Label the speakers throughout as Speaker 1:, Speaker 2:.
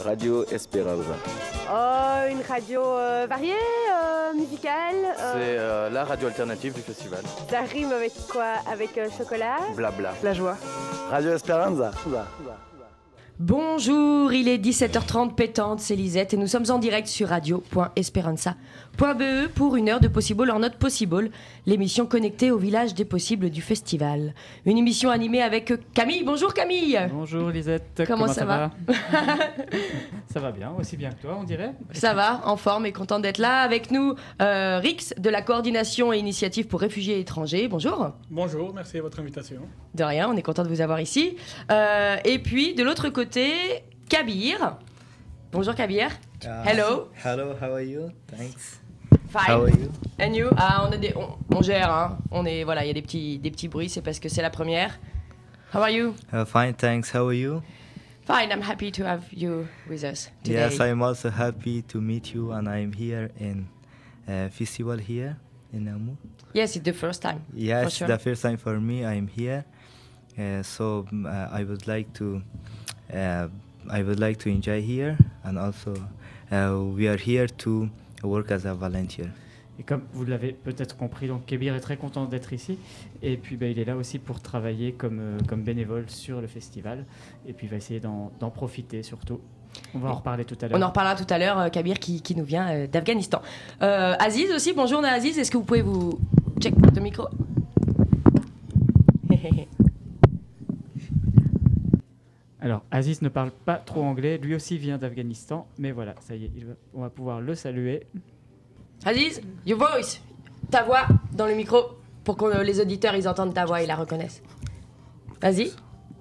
Speaker 1: Radio Esperanza.
Speaker 2: Oh, une radio variée, musicale.
Speaker 1: C'est la radio alternative du festival.
Speaker 2: Ça rime avec quoi? Avec chocolat?
Speaker 1: Blabla.
Speaker 2: La joie.
Speaker 1: Radio Esperanza.
Speaker 3: Bonjour, il est 17h30 pétante, c'est Lisette et nous sommes en direct sur radio.esperanza.be pour une heure de Possible or Not Possible, l'émission connectée au village des possibles du festival. Une émission animée avec Camille. Bonjour Camille.
Speaker 4: Bonjour Lisette,
Speaker 3: comment ça va?
Speaker 4: Ça va bien, aussi bien que toi on dirait.
Speaker 3: Ça va, en forme et content d'être là. Avec nous, Rix de la coordination et initiative pour réfugiés étrangers. Bonjour.
Speaker 5: Bonjour, merci de votre invitation.
Speaker 3: De rien, on est content de vous avoir ici. Et puis de l'autre côté, Kabir. Bonjour Kabir. Hello.
Speaker 6: Hello, how are you? Thanks.
Speaker 3: Fine.
Speaker 6: How are you?
Speaker 3: And you? On gère, hein. Voilà, il y a des petits bruits, c'est parce que c'est la première. How are you?
Speaker 6: Fine, thanks. How are you?
Speaker 3: Fine, I'm happy to have you with us today.
Speaker 6: Yes, I'm also happy to meet you, and I'm here in festival here in Namur.
Speaker 3: Yes, it's the first time.
Speaker 6: Yes,
Speaker 3: for sure.
Speaker 6: the first time for me. I'm here, so I would like to enjoy here, and also we are here to work as a volunteer.
Speaker 4: Et comme vous l'avez peut-être compris, donc Kébir est très content d'être ici. Et puis il est là aussi pour travailler comme bénévole sur le festival. Et puis il va essayer d'en profiter surtout. On va en reparler tout à l'heure.
Speaker 3: On en reparlera tout à l'heure, Kabir qui nous vient d'Afghanistan. Aziz aussi, bonjour Aziz, est-ce que vous pouvez vous check le micro?
Speaker 4: Alors Aziz ne parle pas trop anglais, lui aussi vient d'Afghanistan. Mais voilà, ça y est, on va pouvoir le saluer.
Speaker 3: Aziz, your voice, ta voix dans le micro pour que les auditeurs ils entendent ta voix et la reconnaissent. Vas-y.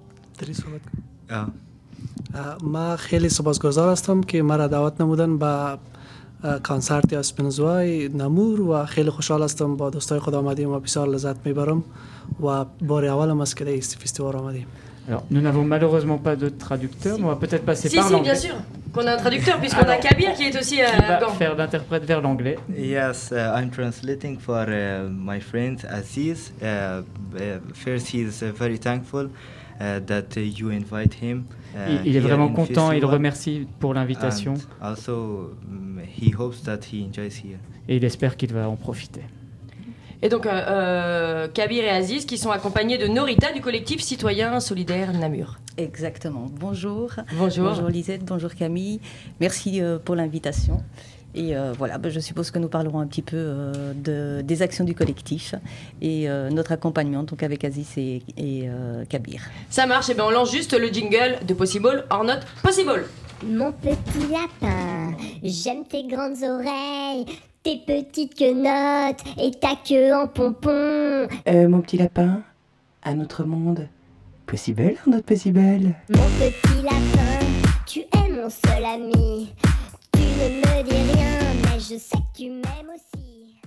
Speaker 7: ما خیلی سپاسگزار هستم که مرا دعوت نمودن به کنسرت اسپینزوای نمور و خیلی خوشحال هستم با دوستای خود آمدیم و بسیار لذت میبرم و بار اولم است که در این فستیوال آمدیم.
Speaker 4: Alors, nous n'avons malheureusement pas de traducteur, mais on va peut-être passer par l'anglais.
Speaker 3: Si, bien sûr, qu'on a un traducteur, puisqu'on a Kabir qui est aussi
Speaker 4: qui va faire d'interprète vers l'anglais.
Speaker 6: Yes, I'm translating for my friend Aziz. First, he is very thankful that you invite him.
Speaker 4: Il est vraiment content, il remercie pour l'invitation.
Speaker 6: And also, he hopes that he enjoys here.
Speaker 4: Et il espère qu'il va en profiter.
Speaker 3: Et donc, Kabir et Aziz qui sont accompagnés de Norita du collectif citoyen solidaire Namur.
Speaker 8: Exactement. Bonjour.
Speaker 3: Bonjour.
Speaker 8: Bonjour Lisette, bonjour Camille. Merci pour l'invitation. Et voilà, je suppose que nous parlerons un petit peu des actions du collectif et notre accompagnement donc avec Aziz et Kabir.
Speaker 3: Ça marche, et bien on lance juste le jingle de Possible or Not Possible.
Speaker 9: Mon petit lapin, j'aime tes grandes oreilles, tes petites quenottes et ta queue en pompon.
Speaker 10: Mon petit lapin, à notre monde, Possible or Not Possible?
Speaker 9: Mon petit lapin, tu es mon seul ami. Tu ne me dis rien, mais je sais que tu m'aimes aussi.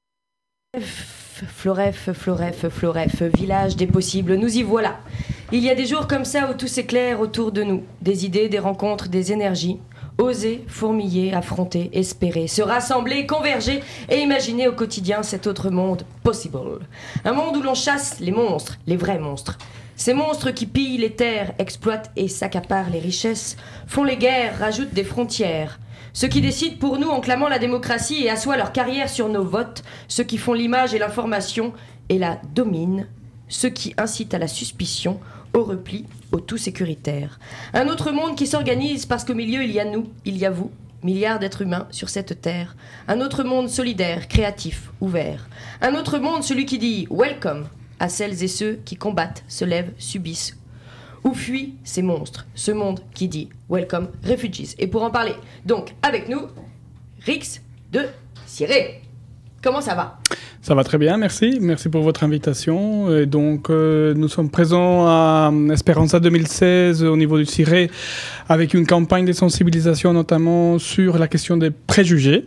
Speaker 3: Floref, village des possibles, nous y voilà. Il y a des jours comme ça où tout s'éclaire autour de nous. Des idées, des rencontres, des énergies. Oser, fourmiller, affronter, espérer, se rassembler, converger et imaginer au quotidien cet autre monde possible. Un monde où l'on chasse les monstres, les vrais monstres. Ces monstres qui pillent les terres, exploitent et s'accaparent les richesses, font les guerres, rajoutent des frontières. Ceux qui décident pour nous en clamant la démocratie et assoient leur carrière sur nos votes, ceux qui font l'image et l'information et la dominent, ceux qui incitent à la suspicion, au repli, au tout sécuritaire. Un autre monde qui s'organise parce qu'au milieu il y a nous, il y a vous, milliards d'êtres humains sur cette terre. Un autre monde solidaire, créatif, ouvert. Un autre monde, celui qui dit « welcome » à celles et ceux qui combattent, se lèvent, subissent ou fuient ces monstres. Ce monde qui dit « welcome refugees ». Et pour en parler, donc, avec nous, Rix de Ciré. Comment ça va ?
Speaker 5: Ça va très bien, merci. Merci pour votre invitation. Et donc, nous sommes présents à Esperanza 2016 au niveau du Ciré avec une campagne de sensibilisation notamment sur la question des préjugés.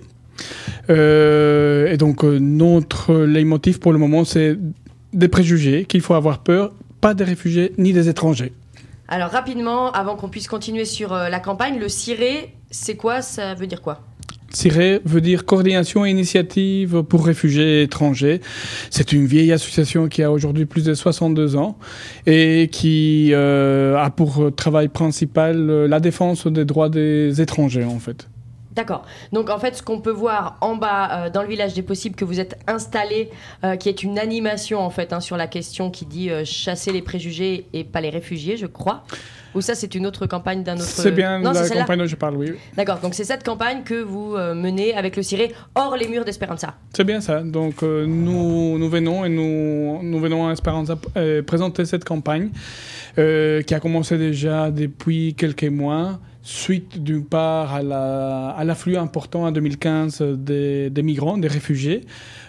Speaker 5: Et donc, notre leitmotiv pour le moment, c'est des préjugés, qu'il faut avoir peur, pas des réfugiés ni des étrangers.
Speaker 3: Alors, rapidement, avant qu'on puisse continuer sur la campagne, le Ciré, c'est quoi ? Ça veut dire quoi ?
Speaker 5: CIRE veut dire Coordination et Initiative pour Réfugiés Étrangers. C'est une vieille association qui a aujourd'hui plus de 62 ans et qui a pour travail principal la défense des droits des étrangers, en fait.
Speaker 3: D'accord. Donc en fait, ce qu'on peut voir en bas dans le village des possibles que vous êtes installé, qui est une animation en fait sur la question qui dit chasser les préjugés et pas les réfugiés, je crois. Ou ça, c'est une autre campagne d'un autre...
Speaker 5: C'est bien la campagne dont je parle, oui.
Speaker 3: D'accord. Donc c'est cette campagne que vous menez avec le CIRE hors les murs d'Esperanza.
Speaker 5: C'est bien ça. Donc nous venons à Esperanza présenter cette campagne qui a commencé déjà depuis quelques mois. Suite d'une part à l'afflux important en 2015 des migrants, des réfugiés,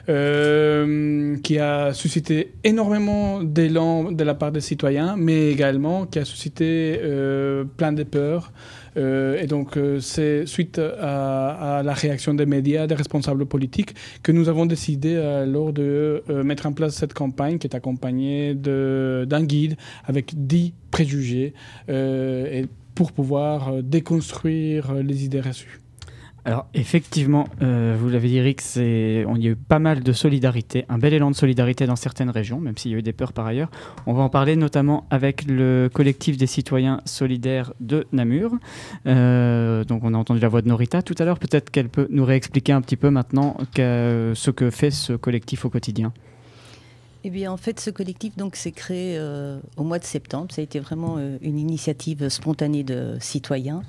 Speaker 5: qui a suscité énormément d'élan de la part des citoyens, mais également qui a suscité plein de peurs. Et donc c'est suite à la réaction des médias, des responsables politiques, que nous avons décidé alors de mettre en place cette campagne qui est accompagnée d'un guide avec 10 préjugés pour pouvoir déconstruire les idées reçues.
Speaker 4: Alors effectivement, vous l'avez dit Rick, il y a eu pas mal de solidarité, un bel élan de solidarité dans certaines régions, même s'il y a eu des peurs par ailleurs. On va en parler notamment avec le collectif des citoyens solidaires de Namur. Donc on a entendu la voix de Norita tout à l'heure, peut-être qu'elle peut nous réexpliquer un petit peu maintenant ce que fait ce collectif au quotidien.
Speaker 8: Eh bien, en fait, ce collectif donc, s'est créé au mois de septembre. Ça a été vraiment une initiative spontanée de citoyens.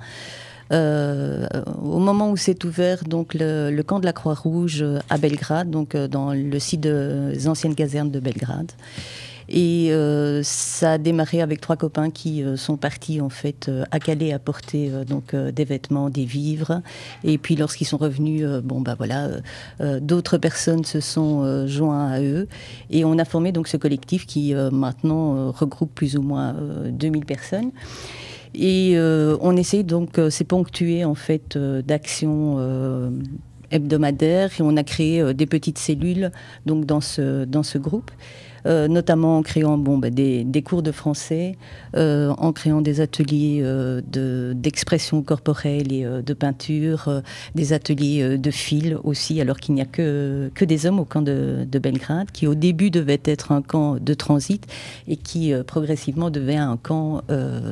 Speaker 8: Au moment où s'est ouvert donc, le camp de la Croix-Rouge à Belgrade, donc, dans le site des anciennes casernes de Belgrade. Et ça a démarré avec 3 copains qui sont partis en fait à Calais apporter des vêtements, des vivres. Et puis lorsqu'ils sont revenus, d'autres personnes se sont joints à eux. Et on a formé donc ce collectif qui maintenant regroupe plus ou moins 2000 personnes. Et on essaye donc, c'est ponctué en fait d'actions hebdomadaires. Et on a créé des petites cellules donc dans ce groupe. Notamment en créant des cours de français, en créant des ateliers d'expression corporelle et de peinture, des ateliers de fil aussi, alors qu'il n'y a que des hommes au camp de Belgrade, qui au début devait être un camp de transit et qui progressivement devient un camp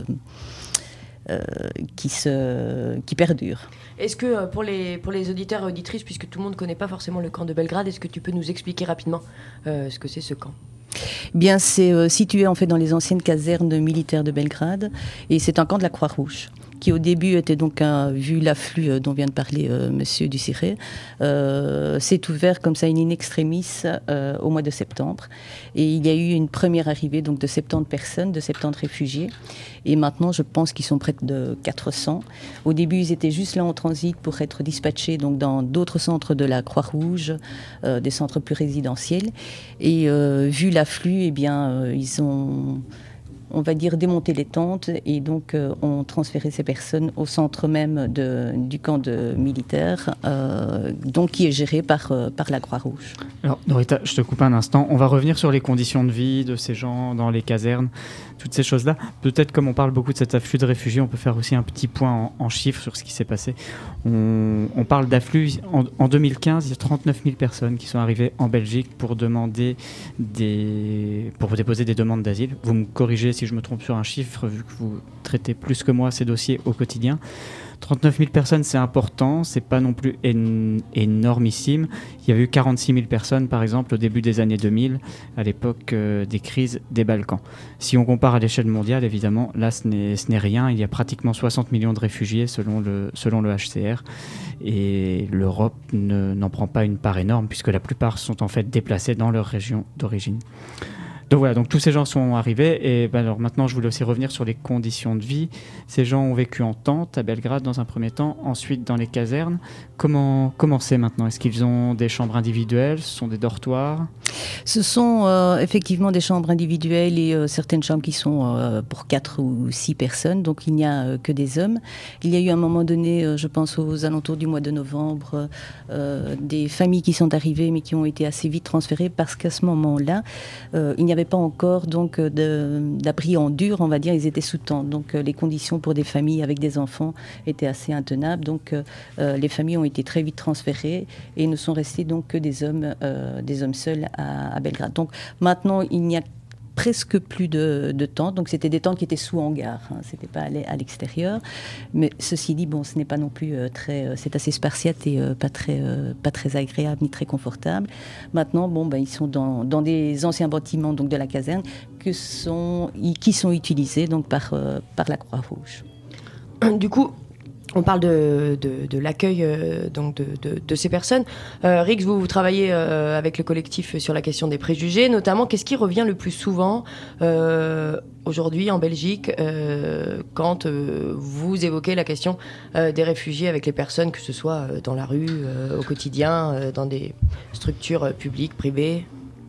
Speaker 8: qui perdure.
Speaker 3: Est-ce que pour les auditeurs et auditrices, puisque tout le monde ne connaît pas forcément le camp de Belgrade, est-ce que tu peux nous expliquer rapidement ce que c'est ce camp ?
Speaker 8: Bien, c'est situé en fait dans les anciennes casernes militaires de Belgrade et c'est un camp de la Croix-Rouge qui au début était donc, vu l'afflux dont vient de parler monsieur du CIRE, s'est ouvert comme ça in extremis au mois de septembre. Et il y a eu une première arrivée donc, de 70 personnes, de 70 réfugiés. Et maintenant, je pense qu'ils sont près de 400. Au début, ils étaient juste là en transit pour être dispatchés donc, dans d'autres centres de la Croix-Rouge, des centres plus résidentiels. Et vu l'afflux, eh bien, ils ont... on va dire démonter les tentes et donc ont transféré ces personnes au centre même du camp de militaires, donc qui est géré par la Croix-Rouge.
Speaker 4: Alors Norita, je te coupe un instant, on va revenir sur les conditions de vie de ces gens dans les casernes, toutes ces choses-là. Peut-être comme on parle beaucoup de cet afflux de réfugiés, on peut faire aussi un petit point en chiffres sur ce qui s'est passé. On parle d'afflux, en 2015, il y a 39 000 personnes qui sont arrivées en Belgique pour déposer des demandes d'asile. Vous me corrigez si je me trompe sur un chiffre, vu que vous traitez plus que moi ces dossiers au quotidien. 39 000 personnes, c'est important, c'est pas non plus énormissime. Il y avait eu 46 000 personnes, par exemple, au début des années 2000, à l'époque des crises des Balkans. Si on compare à l'échelle mondiale, évidemment, là, ce n'est rien. Il y a pratiquement 60 millions de réfugiés selon le HCR. Et l'Europe n'en prend pas une part énorme, puisque la plupart sont en fait déplacés dans leur région d'origine. Donc voilà, donc tous ces gens sont arrivés et alors maintenant je voulais aussi revenir sur les conditions de vie. Ces gens ont vécu en tente à Belgrade dans un premier temps, ensuite dans les casernes. Comment c'est maintenant ? Est-ce qu'ils ont des chambres individuelles ? Ce sont des dortoirs ?
Speaker 8: Ce sont effectivement des chambres individuelles et certaines chambres qui sont pour 4 ou 6 personnes, donc il n'y a que des hommes. Il y a eu à un moment donné, je pense aux alentours du mois de novembre, des familles qui sont arrivées mais qui ont été assez vite transférées parce qu'à ce moment-là, il n'y avait avait pas encore donc d'abri en dur, on va dire, ils étaient sous tente. Donc les conditions pour des familles avec des enfants étaient assez intenables. Donc les familles ont été très vite transférées et ne sont restés donc que des hommes seuls à Belgrade. Donc maintenant, il n'y a presque plus de tentes, donc c'était des tentes qui étaient sous hangar, c'était pas à l'extérieur, mais ceci dit, bon, ce n'est pas non plus c'est assez spartiate et pas très agréable ni très confortable. Maintenant, bon, ben, ils sont dans des anciens bâtiments donc de la caserne qui sont utilisés donc par la Croix-Rouge.
Speaker 3: Du coup, on parle de l'accueil donc de ces personnes. Rix, vous travaillez avec le collectif sur la question des préjugés, notamment. Qu'est-ce qui revient le plus souvent aujourd'hui en Belgique quand vous évoquez la question des réfugiés avec les personnes, que ce soit dans la rue, au quotidien, dans des structures publiques, privées?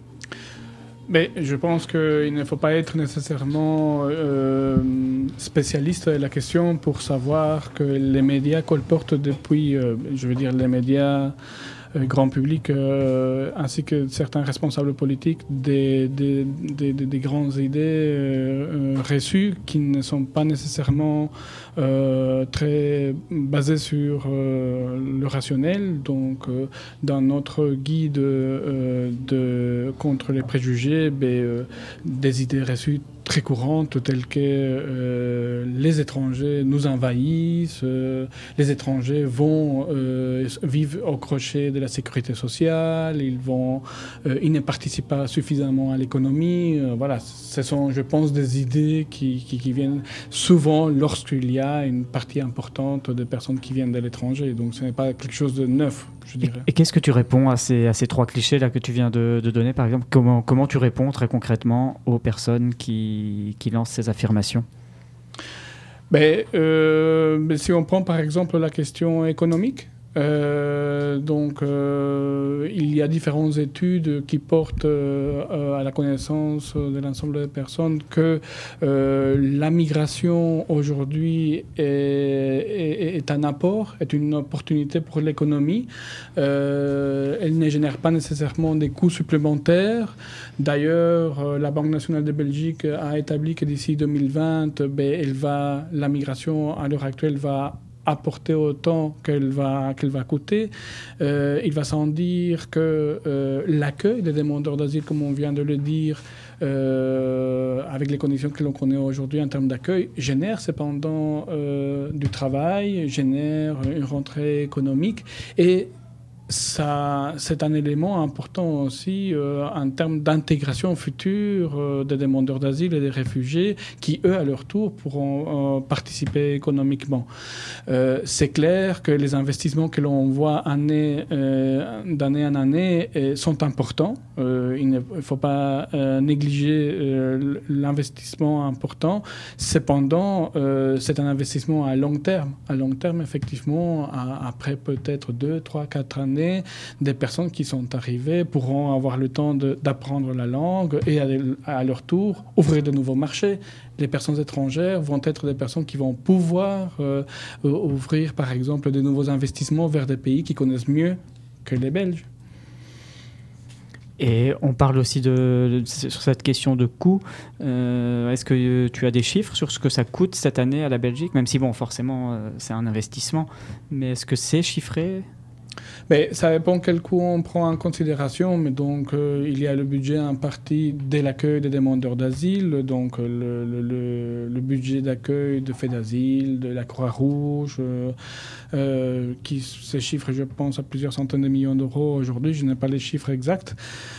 Speaker 5: Mais je pense qu'il ne faut pas être nécessairement spécialiste de la question pour savoir que les médias colportent depuis, je veux dire, les médias grand public, ainsi que certains responsables politiques, des grandes idées reçues qui ne sont pas nécessairement très basées sur le rationnel. Donc, dans notre guide contre les préjugés, des idées reçues très courantes telles que les étrangers nous envahissent, les étrangers vivent au crochet de la sécurité sociale, ils ne participent pas suffisamment à l'économie. Voilà, ce sont, je pense, des idées qui viennent souvent lorsqu'il y a une partie importante de personnes qui viennent de l'étranger. Donc ce n'est pas quelque chose de neuf, je dirais.
Speaker 4: Et qu'est-ce que tu réponds à ces trois clichés là que tu viens de donner, par exemple? Comment tu réponds très concrètement aux personnes qui lancent ces affirmations?
Speaker 5: Si on prend par exemple la question économique, il y a différentes études qui portent à la connaissance de l'ensemble des personnes que la migration aujourd'hui est un apport, est une opportunité pour l'économie. Elle ne génère pas nécessairement des coûts supplémentaires. D'ailleurs, la Banque nationale de Belgique a établi que d'ici 2020, la migration à l'heure actuelle va apporter autant qu'elle va coûter. Il va sans dire que l'accueil des demandeurs d'asile, comme on vient de le dire, avec les conditions que l'on connaît aujourd'hui en termes d'accueil, génère cependant du travail, génère une rentrée économique, et ça, c'est un élément important aussi en termes d'intégration future des demandeurs d'asile et des réfugiés qui, eux, à leur tour, pourront participer économiquement. C'est clair que les investissements que l'on voit d'année en année sont importants. Il ne faut pas négliger l'investissement important. Cependant, c'est un investissement à long terme. À long terme, effectivement, après peut-être 2, 3, 4 années, des personnes qui sont arrivées pourront avoir le temps d'apprendre la langue et à leur tour ouvrir de nouveaux marchés. Les personnes étrangères vont être des personnes qui vont pouvoir ouvrir par exemple de nouveaux investissements vers des pays qui connaissent mieux que les Belges.
Speaker 4: Et on parle aussi sur cette question de coût. Est-ce que tu as des chiffres sur ce que ça coûte cette année à la Belgique? Même si, bon, forcément, c'est un investissement. Mais est-ce que c'est chiffré?
Speaker 5: Mais ça dépend quel coût on prend en considération, mais donc il y a le budget en partie de l'accueil des demandeurs d'asile, donc le budget d'accueil de faits d'asile, de la Croix-Rouge, qui se chiffre, je pense, à plusieurs centaines de millions d'euros aujourd'hui. Je n'ai pas les chiffres exacts.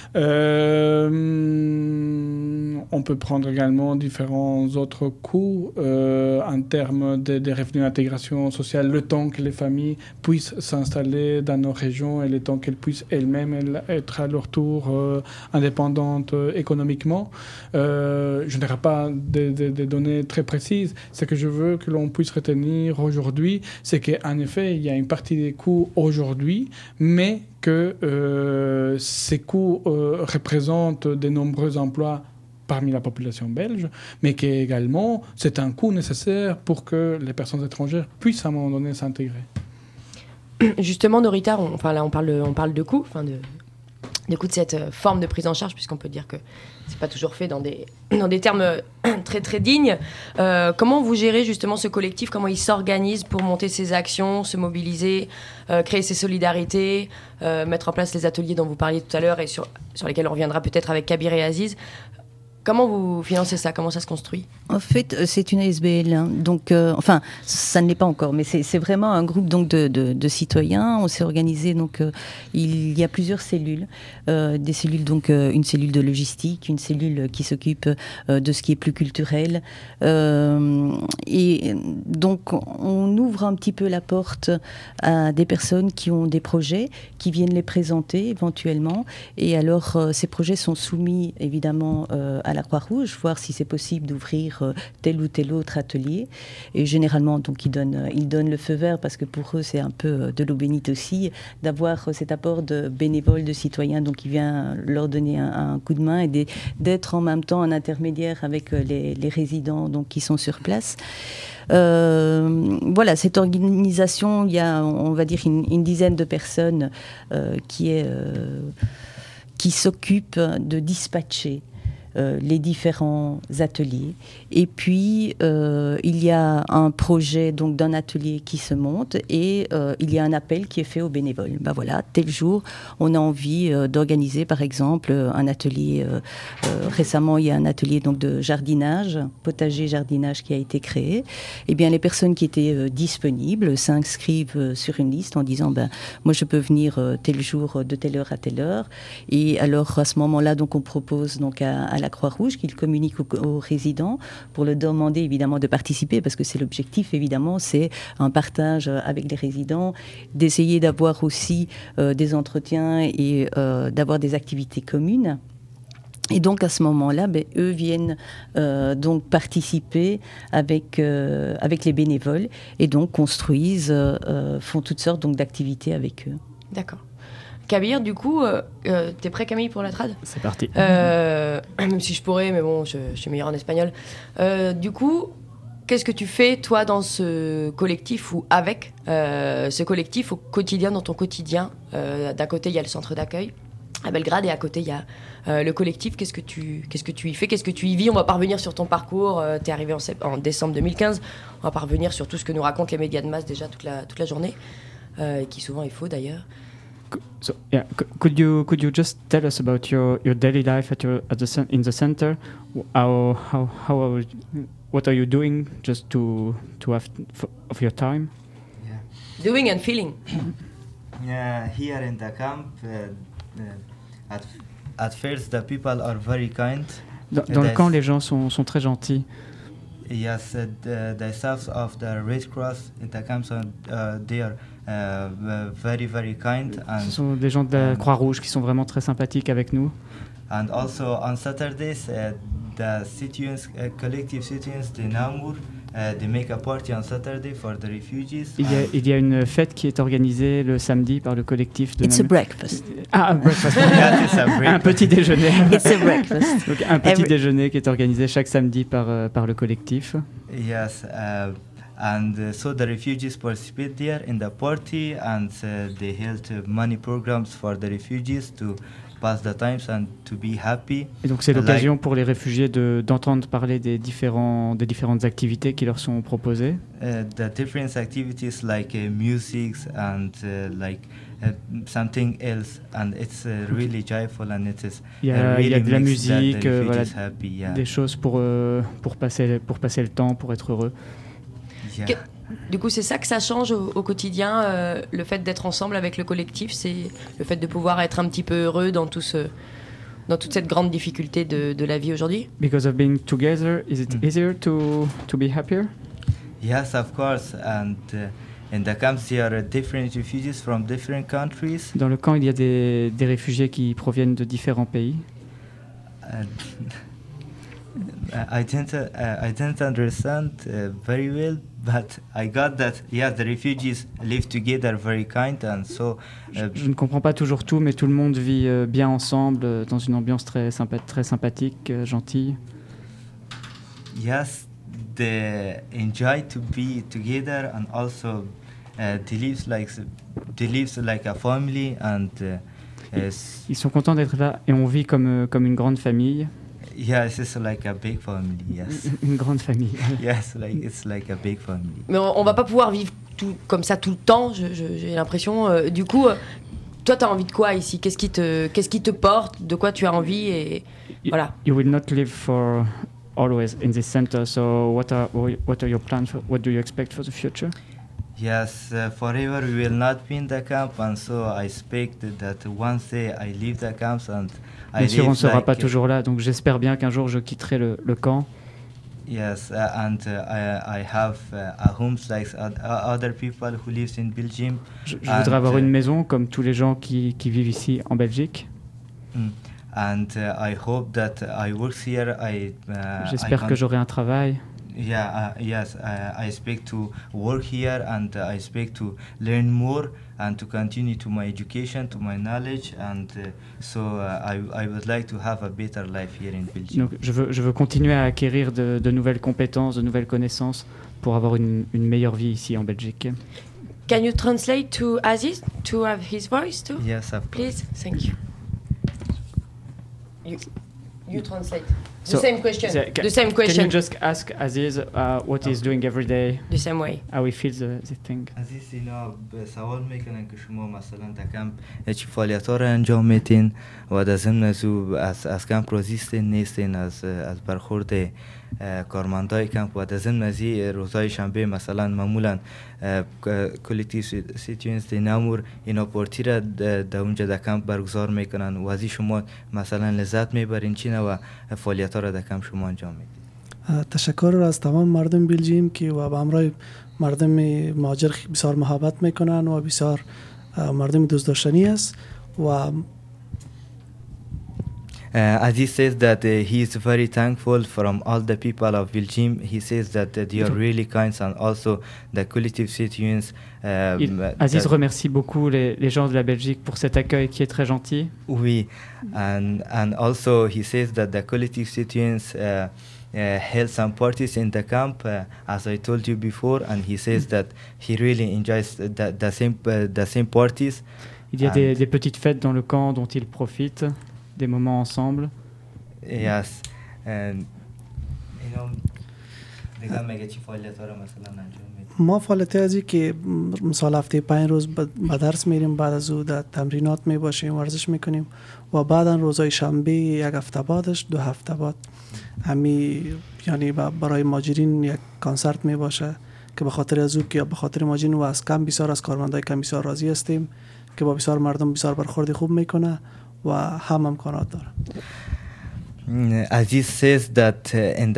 Speaker 5: On peut prendre également différents autres coûts en termes des revenus d'intégration sociale, le temps que les familles puissent s'installer dans nos régions et le temps qu'elles puissent elles-mêmes être à leur tour indépendantes économiquement. Je n'aurai pas des données très précises. Ce que je veux que l'on puisse retenir aujourd'hui, c'est qu'en effet, il y a une partie des coûts aujourd'hui, mais que ces coûts représentent de nombreux emplois parmi la population belge, mais qu'également, c'est un coût nécessaire pour que les personnes étrangères puissent à un moment donné s'intégrer.
Speaker 3: Justement, Norita, on parle de coûts, du coup de cette forme de prise en charge, puisqu'on peut dire que c'est pas toujours fait dans des termes très très dignes. Comment vous gérez justement ce collectif? Comment il s'organise pour monter ses actions, se mobiliser, créer ses solidarités, mettre en place les ateliers dont vous parliez tout à l'heure et sur lesquels on reviendra peut-être avec Kabir et Aziz? Comment vous financez ça? Comment ça se construit?
Speaker 8: En fait, c'est une ASBL, hein. Donc, enfin, ça ne l'est pas encore, mais c'est vraiment un groupe donc de citoyens. On s'est organisé, donc il y a plusieurs cellules, des cellules donc une cellule de logistique, une cellule qui s'occupe de ce qui est plus culturel, et donc on ouvre un petit peu la porte à des personnes qui ont des projets, qui viennent les présenter éventuellement, et alors ces projets sont soumis évidemment à la Croix-Rouge, voir si c'est possible d'ouvrir tel ou tel autre atelier. Et généralement, donc, ils donnent le feu vert parce que pour eux, c'est un peu de l'eau bénite aussi d'avoir cet apport de bénévoles, de citoyens, donc qui vient leur donner un coup de main et d'être en même temps un intermédiaire avec les résidents donc, qui sont sur place. Voilà, cette organisation, il y a, on va dire, une dizaine de personnes qui s'occupent de dispatcher les différents ateliers. Et puis, il y a un projet donc, d'un atelier qui se monte et il y a un appel qui est fait aux bénévoles. Ben voilà, tel jour, on a envie d'organiser, par exemple, un atelier. Récemment, il y a un atelier donc, de jardinage, potager-jardinage qui a été créé. Eh bien, les personnes qui étaient disponibles s'inscrivent sur une liste en disant ben, moi, je peux venir tel jour, de telle heure à telle heure. Et alors, à ce moment-là, donc, on propose donc, à la Croix-Rouge, qu'il communique aux résidents pour leur demander évidemment de participer, parce que c'est l'objectif évidemment, c'est un partage avec les résidents, d'essayer d'avoir aussi des entretiens et d'avoir des activités communes. Et donc à ce moment-là, ben, eux viennent donc participer avec les bénévoles et donc construisent, font toutes sortes donc d'activités avec eux.
Speaker 3: D'accord. Kabir, du coup, t'es prêt Camille pour la trad?
Speaker 4: C'est parti.
Speaker 3: Même si je pourrais, mais bon, je suis meilleure en espagnol. Du coup, qu'est-ce que tu fais, toi, dans ce collectif ou avec ce collectif au quotidien, dans ton quotidien? D'un côté, il y a le centre d'accueil à Belgrade et à côté, il y a le collectif. Qu'est-ce que tu y fais? Qu'est-ce que tu y vis? On va pas revenir sur ton parcours. T'es arrivé en décembre 2015. On va pas revenir sur tout ce que nous racontent les médias de masse déjà toute la journée, qui souvent est faux d'ailleurs.
Speaker 4: So yeah, could you just tell us about your daily life in the center? What are you doing just to have of your time?
Speaker 6: Yeah.
Speaker 3: Doing and feeling.
Speaker 6: Here in the camp, at first the people are very kind.
Speaker 4: Dans le camp, les gens sont très gentils.
Speaker 6: Yes, the staff of the Red Cross in the camp, they are very, very kind. And
Speaker 4: ce sont des gens de la Croix-Rouge qui sont vraiment très sympathiques avec nous.
Speaker 6: And also on Saturdays, the citizens, collective citizens de Namur, they make a party on Saturday for the refugees.
Speaker 4: Il y a une fête qui est organisée le samedi par le collectif de
Speaker 8: It's a breakfast.
Speaker 4: Ah, un breakfast. Un petit déjeuner.
Speaker 8: It's a breakfast.
Speaker 4: Donc, un petit déjeuner qui est organisé chaque samedi par le collectif.
Speaker 6: Yes, and so the refugees participate there in the party, and they held money programs for the refugees to pass the times and to be happy.
Speaker 4: Et donc c'est l'occasion pour les réfugiés d'entendre parler des différentes activités qui leur sont proposées.
Speaker 6: The different activities like music and like something else, and it's really joyful, and it is
Speaker 4: il y a de la musique, voilà,
Speaker 6: happy, yeah.
Speaker 4: Des choses pour passer le temps, pour être heureux.
Speaker 6: Yeah.
Speaker 3: Du coup, c'est ça que ça change au quotidien, le fait d'être ensemble avec le collectif, c'est le fait de pouvoir être un petit peu heureux dans toute cette grande difficulté de la vie aujourd'hui.
Speaker 4: Because of being together, is it easier to be happier?
Speaker 6: Yes, of course, and in the camps there are different refugees from different countries.
Speaker 4: Dans le camp, il y a des réfugiés qui proviennent de différents pays.
Speaker 6: I didn't understand very well, but I got that. Yeah, the refugees live together, very kind, and so.
Speaker 4: Je ne comprends pas toujours tout, mais tout le monde vit bien ensemble, dans une ambiance très sympathique, gentille.
Speaker 6: Yes, they enjoy to be together, and also they live like a family, and.
Speaker 4: Ils sont contents d'être là et on vit comme une grande famille.
Speaker 6: Yes, it's like a big family. Yes.
Speaker 4: Une grande famille.
Speaker 6: Yes, it's like a big family.
Speaker 3: Mais on va pas pouvoir vivre tout comme ça tout le temps, j'ai l'impression. Du coup, toi, tu as envie de quoi ici? Qu'est-ce qui te porte? De quoi tu as envie? Et voilà.
Speaker 4: You will not live for always in this center. So what are your plans? What do you expect for the future?
Speaker 6: Yes, forever we will not be in the camp, and so I expect that one day I leave the camps and I
Speaker 4: Bien sûr, on ne sera
Speaker 6: like,
Speaker 4: pas toujours là, donc j'espère bien qu'un jour je quitterai le camp.
Speaker 6: Yes, and I have a home like other people who lives in Belgium.
Speaker 4: Je voudrais avoir une maison comme tous les gens qui vivent ici en Belgique.
Speaker 6: And I hope that I work here.
Speaker 4: J'espère que j'aurai un travail.
Speaker 6: Yeah, yes, I expect to work here and I expect to learn more and to continue to my education, to my knowledge, and so I would like to have a better life here in Belgium.
Speaker 4: Donc je veux continuer à acquérir de nouvelles compétences, de nouvelles connaissances pour avoir une meilleure vie ici en Belgique.
Speaker 3: Can you translate to Aziz to have his voice too?
Speaker 6: Yes, of
Speaker 3: please. Thank you. You translate. The
Speaker 4: So,
Speaker 3: same question. The same
Speaker 4: Can
Speaker 3: question.
Speaker 4: you just ask Aziz what he's doing every day?
Speaker 3: The same way.
Speaker 4: How he feels the thing.
Speaker 6: عزیز اینا سوال میکنن که شما مثلا در کمپ چی فعالیت‌ها رو انجام میدین و در ضمن از کمپ راضی نیستین از برخورد کارمندای کمپ و در ضمن از روزهای شنبه مثلا معمولا کلکتیو سیتیونز دی نامور اینا پارتی را در اونجا در کمپ برگزار میکنن و از شما مثلا لذت میبرین چی و فعالیت‌ها را در کمپ شما انجام میدین.
Speaker 7: تشکر از تمام مردم بلژیم که و به همراه مردم مهاجر بسیار محبت میکنن و بسیار مردم دوست داشتنی است و
Speaker 6: Aziz says that he is very thankful from all the people of Belgium. He says that they are really kind and also the collective citizens.
Speaker 4: Aziz remercie beaucoup les gens de la Belgique pour cet accueil qui est très gentil.
Speaker 6: Oui, and also he says that the collective citizens held some parties in the camp, as I told you before, and he says that he really enjoys the same parties.
Speaker 4: Il y a des petites fêtes dans le camp dont il profite. Des moments ensemble.
Speaker 6: Yes, and you know, دیگه میگه چی فعالیت‌ها رو مثلا انجام میدید؟
Speaker 7: ما فعالیتی ازی که مثلا هفته 5 روز به درس میریم، بعد از اون در تمرینات میباشیم، ورزش میکنیم و بعدا روزهای شنبه یک هفته بعدش 2 هفته بعد همی یعنی برای ماجرین یک کنسرت میباشه که به خاطر از او که به خاطر ماجرین و از کم بسیار از کارمندای کم بسیار راضی هستیم که با بسیار مردم بسیار برخورد خوب میکنه و هم امکانات داره.
Speaker 6: Aziz says that in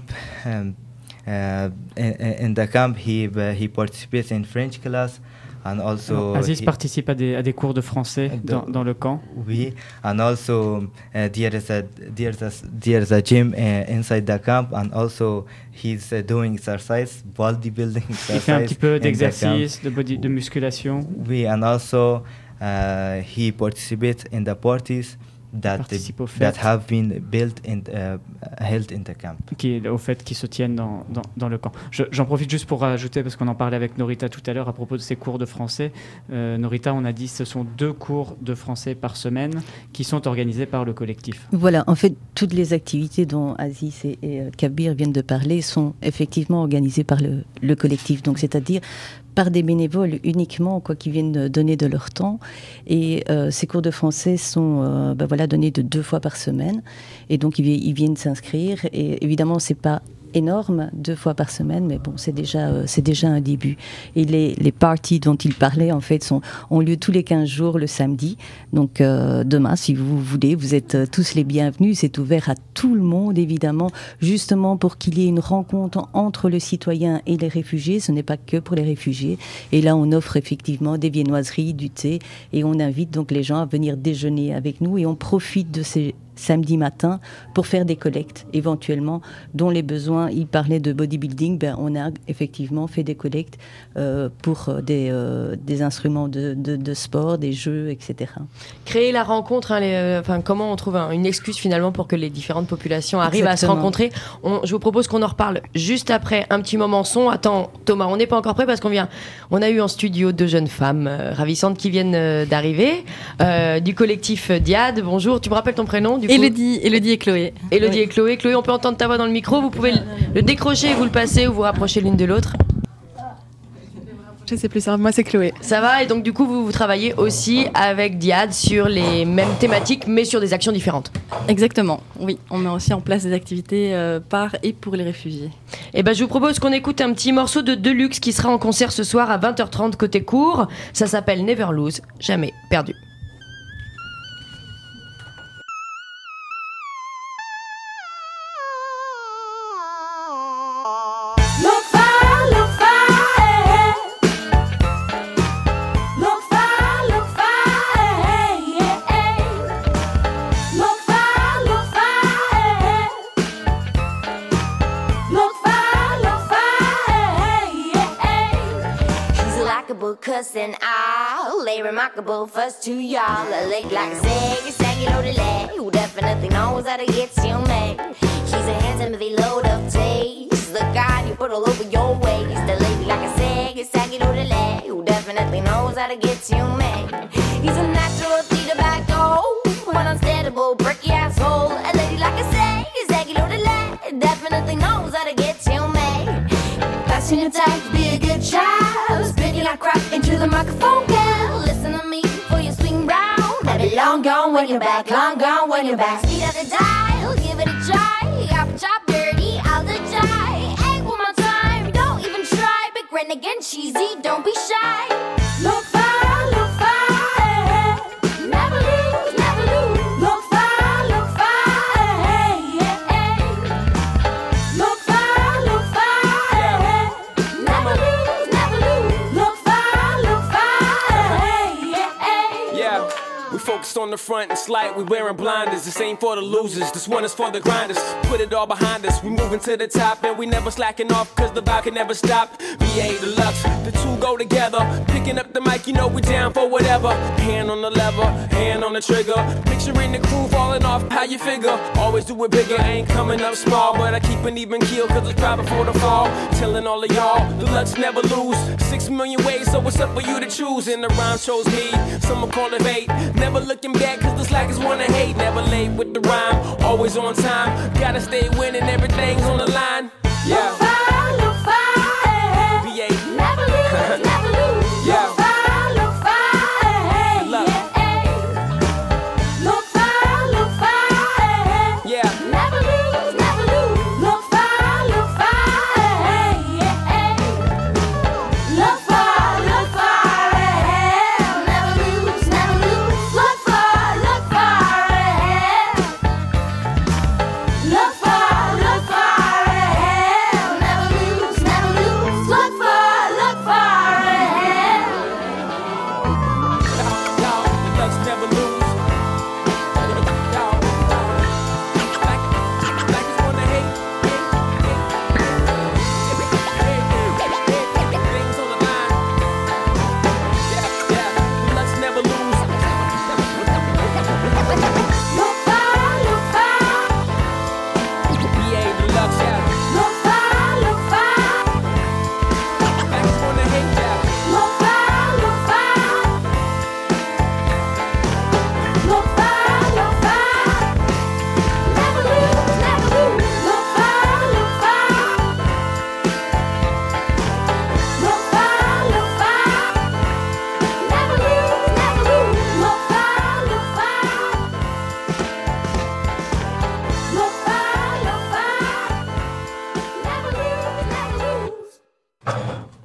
Speaker 6: the camp he participates in French class and also
Speaker 4: Aziz participe à des cours de français dans le camp.
Speaker 6: Oui, and also there's a gym inside the camp and also he's doing exercise, bodybuilding exercise.
Speaker 4: Il fait un petit peu d'exercice, de musculation.
Speaker 6: Oui, and also he participates in the parties that have been built held in the camp.
Speaker 4: Au fait qui se tiennent dans le camp. J'en profite juste pour rajouter, parce qu'on en parlait avec Norita tout à l'heure à propos de ces cours de français. Norita, on a dit que ce sont 2 cours de français par semaine qui sont organisés par le collectif.
Speaker 8: Voilà, en fait, toutes les activités dont Aziz et Kabir viennent de parler sont effectivement organisées par le collectif. Donc, c'est-à-dire par des bénévoles uniquement, qui viennent donner de leur temps. Et ces cours de français sont donnés 2 fois par semaine. Et donc, ils viennent s'inscrire. Et évidemment, c'est pas énorme 2 fois par semaine, mais bon, c'est déjà un début. Et les parties dont il parlait, en fait, ont lieu tous les 15 jours le samedi. Donc, demain, si vous voulez, vous êtes tous les bienvenus. C'est ouvert à tout le monde, évidemment, justement pour qu'il y ait une rencontre entre le citoyen et les réfugiés. Ce n'est pas que pour les réfugiés. Et là, on offre effectivement des viennoiseries, du thé, et on invite donc les gens à venir déjeuner avec nous, et on profite de ces samedi matin pour faire des collectes éventuellement dont les besoins. Il parlait de bodybuilding, on a effectivement fait des collectes pour des instruments de sport, des jeux, etc.
Speaker 3: Créer la rencontre, comment on trouve une excuse finalement pour que les différentes populations arrivent à se rencontrer. Je vous propose qu'on en reparle juste après un petit moment son. Attends Thomas, on n'est pas encore prêt parce on a eu en studio 2 jeunes femmes ravissantes qui viennent d'arriver du collectif Diade. Bonjour, tu me rappelles ton prénom du coup?
Speaker 11: Élodie et Chloé.
Speaker 3: Élodie et Chloé. Chloé, on peut entendre ta voix dans le micro, vous pouvez le décrocher et vous le passer ou vous rapprocher l'une de l'autre.
Speaker 11: C'est plus simple, moi c'est Chloé.
Speaker 3: Ça va, et donc du coup vous travaillez aussi avec Diade sur les mêmes thématiques mais sur des actions différentes.
Speaker 11: Exactement, oui, on met aussi en place des activités par et pour les réfugiés.
Speaker 3: Et je vous propose qu'on écoute un petit morceau de Deluxe qui sera en concert ce soir à 20h30 côté court. Ça s'appelle Never Lose, jamais perdu.
Speaker 12: Cussing, I'll lay remarkable fuss to y'all. A leg like a saggy loaded leg, who definitely knows how to get you made. She's a handsome heavy load of taste, the kind you put all over your waist. A lady like a saggy loaded leg, who definitely knows how to get you made. He's a natural tea tobacco, one unsteadable bricky asshole. A lady like a saggy loaded leg, definitely knows how to get you made. Passing your time to be a good child, spitting like crap into the microphone, girl. Listen to me before you swing round. That be long gone when you're back, long gone when you're back. Speed up the dial, give it a try. Chop dirty, I'll the die. Hey, one more time, don't even try. Big renegade, cheesy, don't be shy. Look far, look far, never lose, never lose. Look far, look far, look far, look far, never lose, never lose. Look far, look far,
Speaker 13: yeah. We focused on the front, it's like we wearing blinders. This ain't for the losers, this one is for the grinders. Put it all behind us, we moving to the top. And we never slacking off, cause the vibe can never stop. VA Deluxe, the two go together. Picking up the mic, you know we down for whatever. Hand on the lever, hand on the trigger. Picturing the crew falling off, how you figure? Always do it bigger, ain't coming up small. But I keep an even keel, cause it's proud before the fall. Telling all of y'all, Deluxe never lose. 6 million ways, so what's up for you to choose? And the rhyme chose me, someone call it fate. Never looking back, cause the slackers wanna hate. Never late with the rhyme, always on time. Gotta stay winning, everything's on the line. Yeah.
Speaker 12: Look far, look far,
Speaker 13: VA.
Speaker 12: never lose, never lose.
Speaker 13: Yeah.
Speaker 12: Look far, look far, look far, look far,
Speaker 13: yeah.
Speaker 12: Never lose, never lose. Look far, look far, look far, look far, never lose, never lose. Look far, look far, look far, look far, never lose, never lose. Look far, look far.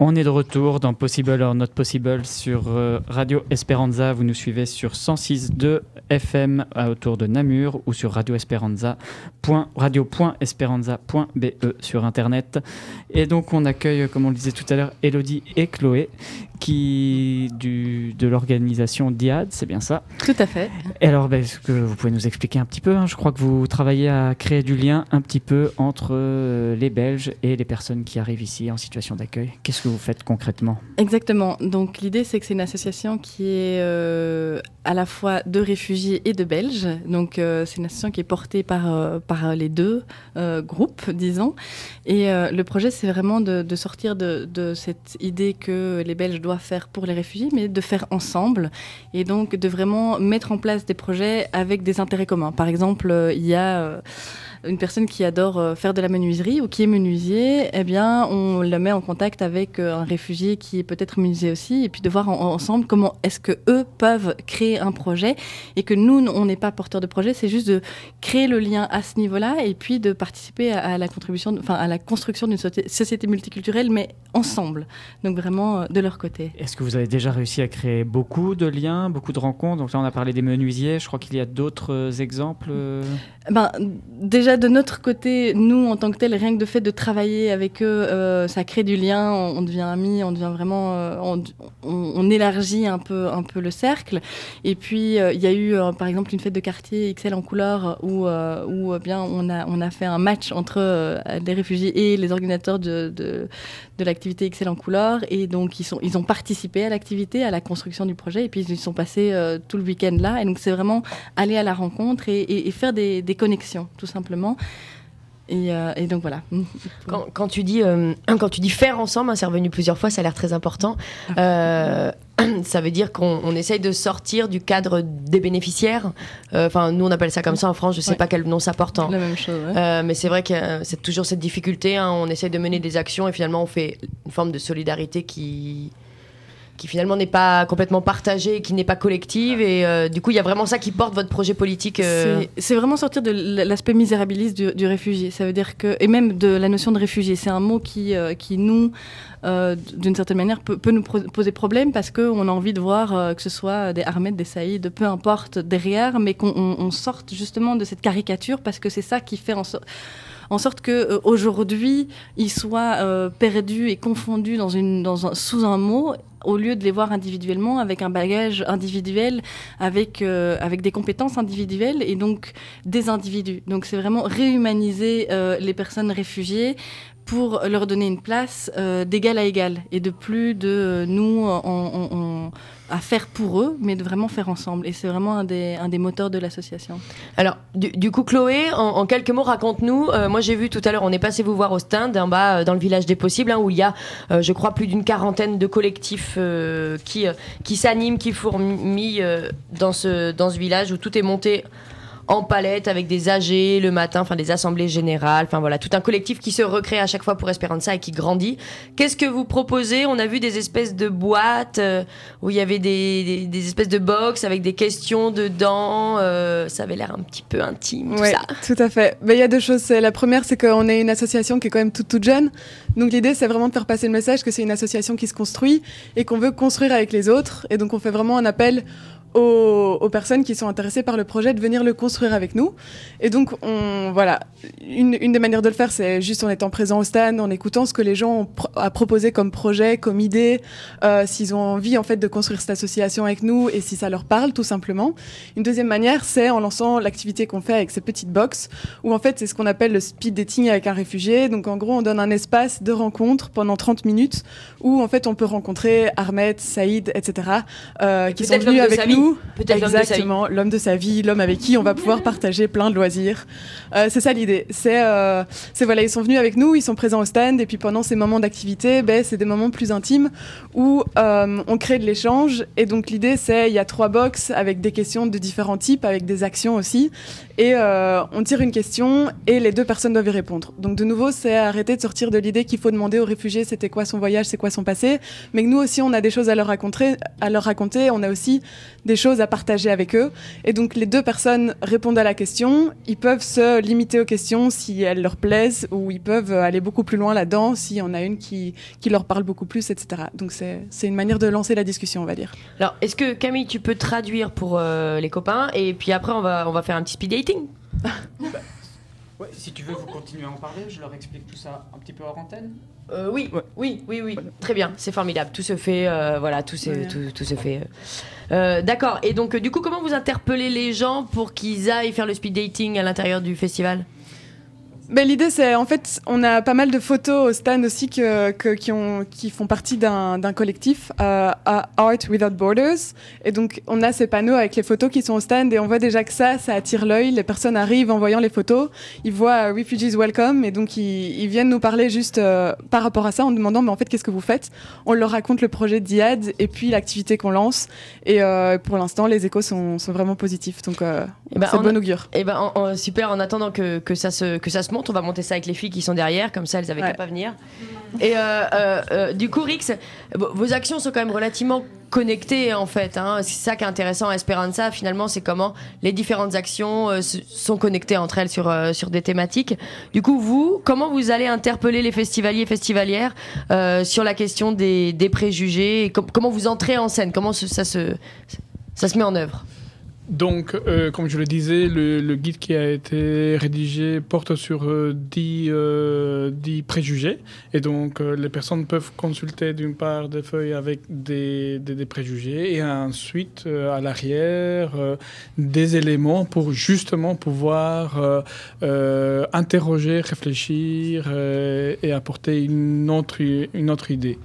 Speaker 4: On est de retour dans Possible or Not Possible sur Radio Esperanza. Vous nous suivez sur 106.2 FM autour de Namur ou sur radio.esperanza.be sur Internet. Et donc on accueille, comme on le disait tout à l'heure, Élodie et Chloé de l'organisation Diad, c'est bien ça?
Speaker 11: Tout à fait.
Speaker 4: Et alors, est-ce que vous pouvez nous expliquer un petit peu, hein? Je crois que vous travaillez à créer du lien un petit peu entre les Belges et les personnes qui arrivent ici en situation d'accueil. Qu'est-ce que vous faites concrètement?
Speaker 11: Exactement. Donc l'idée, c'est que c'est une association qui est à la fois de réfugiés et de Belges. Donc c'est une association qui est portée par les deux groupes, disons. Et le projet, c'est vraiment de sortir de cette idée que les Belges doivent faire pour les réfugiés, mais de faire ensemble. Et donc de vraiment mettre en place des projets avec des intérêts communs. Par exemple, il y a une personne qui adore faire de la menuiserie ou qui est menuisier, eh bien, on la met en contact avec un réfugié qui est peut-être menuisier aussi, et puis de voir ensemble comment est-ce que eux peuvent créer un projet, et que nous, on n'est pas porteurs de projet, c'est juste de créer le lien à ce niveau-là, et puis de participer à la contribution, à la construction d'une société multiculturelle, mais ensemble. Donc vraiment de leur côté.
Speaker 4: Est-ce que vous avez déjà réussi à créer beaucoup de liens, beaucoup de rencontres? Donc là, on a parlé des menuisiers. Je crois qu'il y a d'autres exemples.
Speaker 11: Déjà de notre côté, nous en tant que tel, rien que de fait de travailler avec eux, ça crée du lien, on devient amis, on devient vraiment, on élargit un peu le cercle. Et puis il y a eu par exemple une fête de quartier XL en couleur où bien on a fait un match entre les réfugiés et les organisateurs de l'activité XL en couleur, et donc ils ont participé à l'activité, à la construction du projet, et puis ils sont passés tout le week-end là, et donc c'est vraiment aller à la rencontre et faire des connexions tout simplement. Et donc voilà.
Speaker 3: Quand tu dis faire ensemble, hein, c'est revenu plusieurs fois, ça a l'air très important. Ça veut dire qu'on essaye de sortir du cadre des bénéficiaires. Enfin, nous on appelle ça comme ça en France. Je sais pas quel nom ça porte.
Speaker 11: La même chose. Ouais.
Speaker 3: Mais c'est vrai que c'est toujours cette difficulté. Hein, on essaye de mener des actions et finalement on fait une forme de solidarité qui finalement n'est pas complètement partagée, qui n'est pas collective, et du coup il y a vraiment ça qui porte votre projet politique.
Speaker 11: C'est vraiment sortir de l'aspect misérabiliste du réfugié. Ça veut dire que, et même de la notion de réfugié, c'est un mot qui nous d'une certaine manière peut nous poser problème, parce qu'on a envie de voir que ce soit des Ahmed, des Saïd, peu importe derrière, mais qu'on sorte justement de cette caricature, parce que c'est ça qui fait en sorte qu'aujourd'hui, ils soient perdus et confondus sous un mot, au lieu de les voir individuellement, avec un bagage individuel, avec des compétences individuelles, et donc des individus. Donc c'est vraiment réhumaniser les personnes réfugiées pour leur donner une place d'égal à égal, et de plus de nous à faire pour eux, mais de vraiment faire ensemble. Et c'est vraiment un des moteurs de l'association.
Speaker 3: Alors, du coup, Chloé, en quelques mots, raconte-nous. Moi, j'ai vu tout à l'heure, on est passé vous voir au stand en bas, dans le village des possibles, hein, où il y a, je crois, plus d'une quarantaine de collectifs qui s'animent, qui fourmillent dans ce village, où tout est monté en palette, avec des AG le matin, enfin des assemblées générales, enfin voilà, tout un collectif qui se recrée à chaque fois pour Esperanza et qui grandit. Qu'est-ce que vous proposez? On a vu des espèces de boîtes où il y avait des espèces de box avec des questions dedans. Ça avait l'air un petit peu intime, tout ça.
Speaker 14: Tout à fait. Il y a deux choses. La première, c'est qu'on est une association qui est quand même toute jeune. Donc l'idée, c'est vraiment de faire passer le message que c'est une association qui se construit et qu'on veut construire avec les autres. Et donc on fait vraiment un appel aux personnes qui sont intéressées par le projet de venir le construire avec nous. Et donc, une des manières de le faire, c'est juste en étant présent au stand, en écoutant ce que les gens ont à proposer comme projet, comme idée, s'ils ont envie en fait de construire cette association avec nous et si ça leur parle, tout simplement. Une deuxième manière, c'est en lançant l'activité qu'on fait avec ces petites box, où en fait, c'est ce qu'on appelle le speed dating avec un réfugié. Donc, en gros, on donne un espace de rencontre pendant 30 minutes où en fait, on peut rencontrer Ahmed, Saïd, etc., qui sont venus avec nous.
Speaker 3: Peut-être
Speaker 14: exactement, l'homme de sa vie, l'homme avec qui on va pouvoir partager plein de loisirs. C'est ça l'idée. C'est voilà, ils sont venus avec nous, ils sont présents au stand, et puis pendant ces moments d'activité, c'est des moments plus intimes où on crée de l'échange. Et donc l'idée, c'est il y a 3 box avec des questions de différents types, avec des actions aussi. et on tire une question et les deux personnes doivent y répondre. Donc de nouveau, c'est arrêter de sortir de l'idée qu'il faut demander aux réfugiés c'était quoi son voyage, c'est quoi son passé, mais que nous aussi on a des choses à leur raconter, on a aussi des choses à partager avec eux. Et donc les deux personnes répondent à la question, ils peuvent se limiter aux questions si elles leur plaisent, ou ils peuvent aller beaucoup plus loin là-dedans s'il y en a une qui leur parle beaucoup plus, etc. Donc c'est une manière de lancer la discussion, on va dire.
Speaker 3: Alors, est-ce que Camille, tu peux traduire pour les copains, et puis après on va faire un petit speed dating.
Speaker 4: Ouais, si tu veux, vous continuez à en parler, je leur explique tout ça un petit peu hors antenne.
Speaker 3: Oui. Très bien, c'est formidable. Tout se fait, tout se fait. D'accord. Et donc, du coup, comment vous interpellez les gens pour qu'ils aillent faire le speed dating à l'intérieur du festival ?
Speaker 14: Ben, l'idée, c'est en fait, on a pas mal de photos au stand aussi qui font partie d'un collectif, Art Without Borders. Et donc, on a ces panneaux avec les photos qui sont au stand et on voit déjà que ça attire l'œil. Les personnes arrivent en voyant les photos, ils voient Refugees Welcome et donc ils viennent nous parler juste par rapport à ça en demandant mais en fait, qu'est-ce que vous faites ? On leur raconte le projet d'IAD et puis l'activité qu'on lance. Et pour l'instant, les échos sont vraiment positifs. Donc, c'est bon augure.
Speaker 3: Super, en attendant que ça se monte, on va monter ça avec les filles qui sont derrière, comme ça elles avaient qu'à pas venir. Et du coup, Rix, vos actions sont quand même relativement connectées en fait, hein. C'est ça qui est intéressant à Esperanza finalement, c'est comment les différentes actions sont connectées entre elles sur des thématiques. Du coup, comment vous allez interpeller les festivaliers et festivalières sur la question des préjugés, et comment vous entrez en scène, comment ça se met en œuvre?
Speaker 5: Donc, comme je le disais, le guide qui a été rédigé porte sur 10 préjugés. Et donc, les personnes peuvent consulter d'une part des feuilles avec des préjugés et ensuite, à l'arrière, des éléments pour justement pouvoir interroger, réfléchir et apporter une autre idée.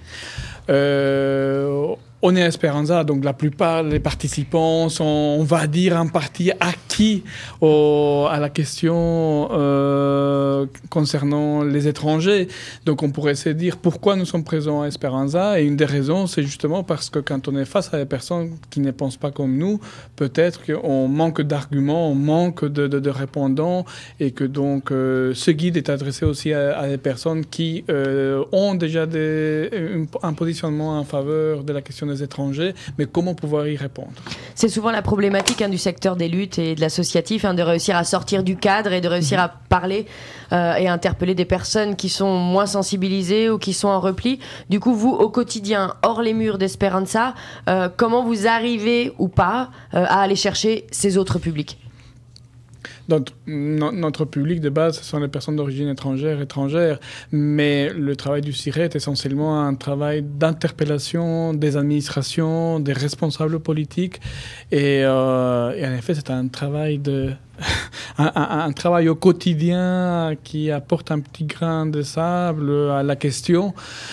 Speaker 5: On est à Esperanza, donc la plupart des participants sont, on va dire, en partie acquis à la question concernant les étrangers. Donc on pourrait se dire pourquoi nous sommes présents à Esperanza. Et une des raisons, c'est justement parce que quand on est face à des personnes qui ne pensent pas comme nous, peut-être qu'on manque d'arguments, on manque de répondants, et que donc ce guide est adressé aussi à des personnes qui ont déjà un positionnement en faveur de la question des étrangers, mais comment pouvoir y répondre?
Speaker 3: C'est souvent la problématique du secteur des luttes et de l'associatif, de réussir à sortir du cadre et de réussir à parler et à interpeller des personnes qui sont moins sensibilisées ou qui sont en repli. Du coup, vous, au quotidien, hors les murs d'Esperanza, comment vous arrivez ou pas à aller chercher ces autres publics?
Speaker 5: Donc, notre public de base, ce sont les personnes d'origine étrangère, mais le travail du CIRE est essentiellement un travail d'interpellation des administrations, des responsables politiques, et en effet, c'est un travail un travail au quotidien qui apporte un petit grain de sable à la question.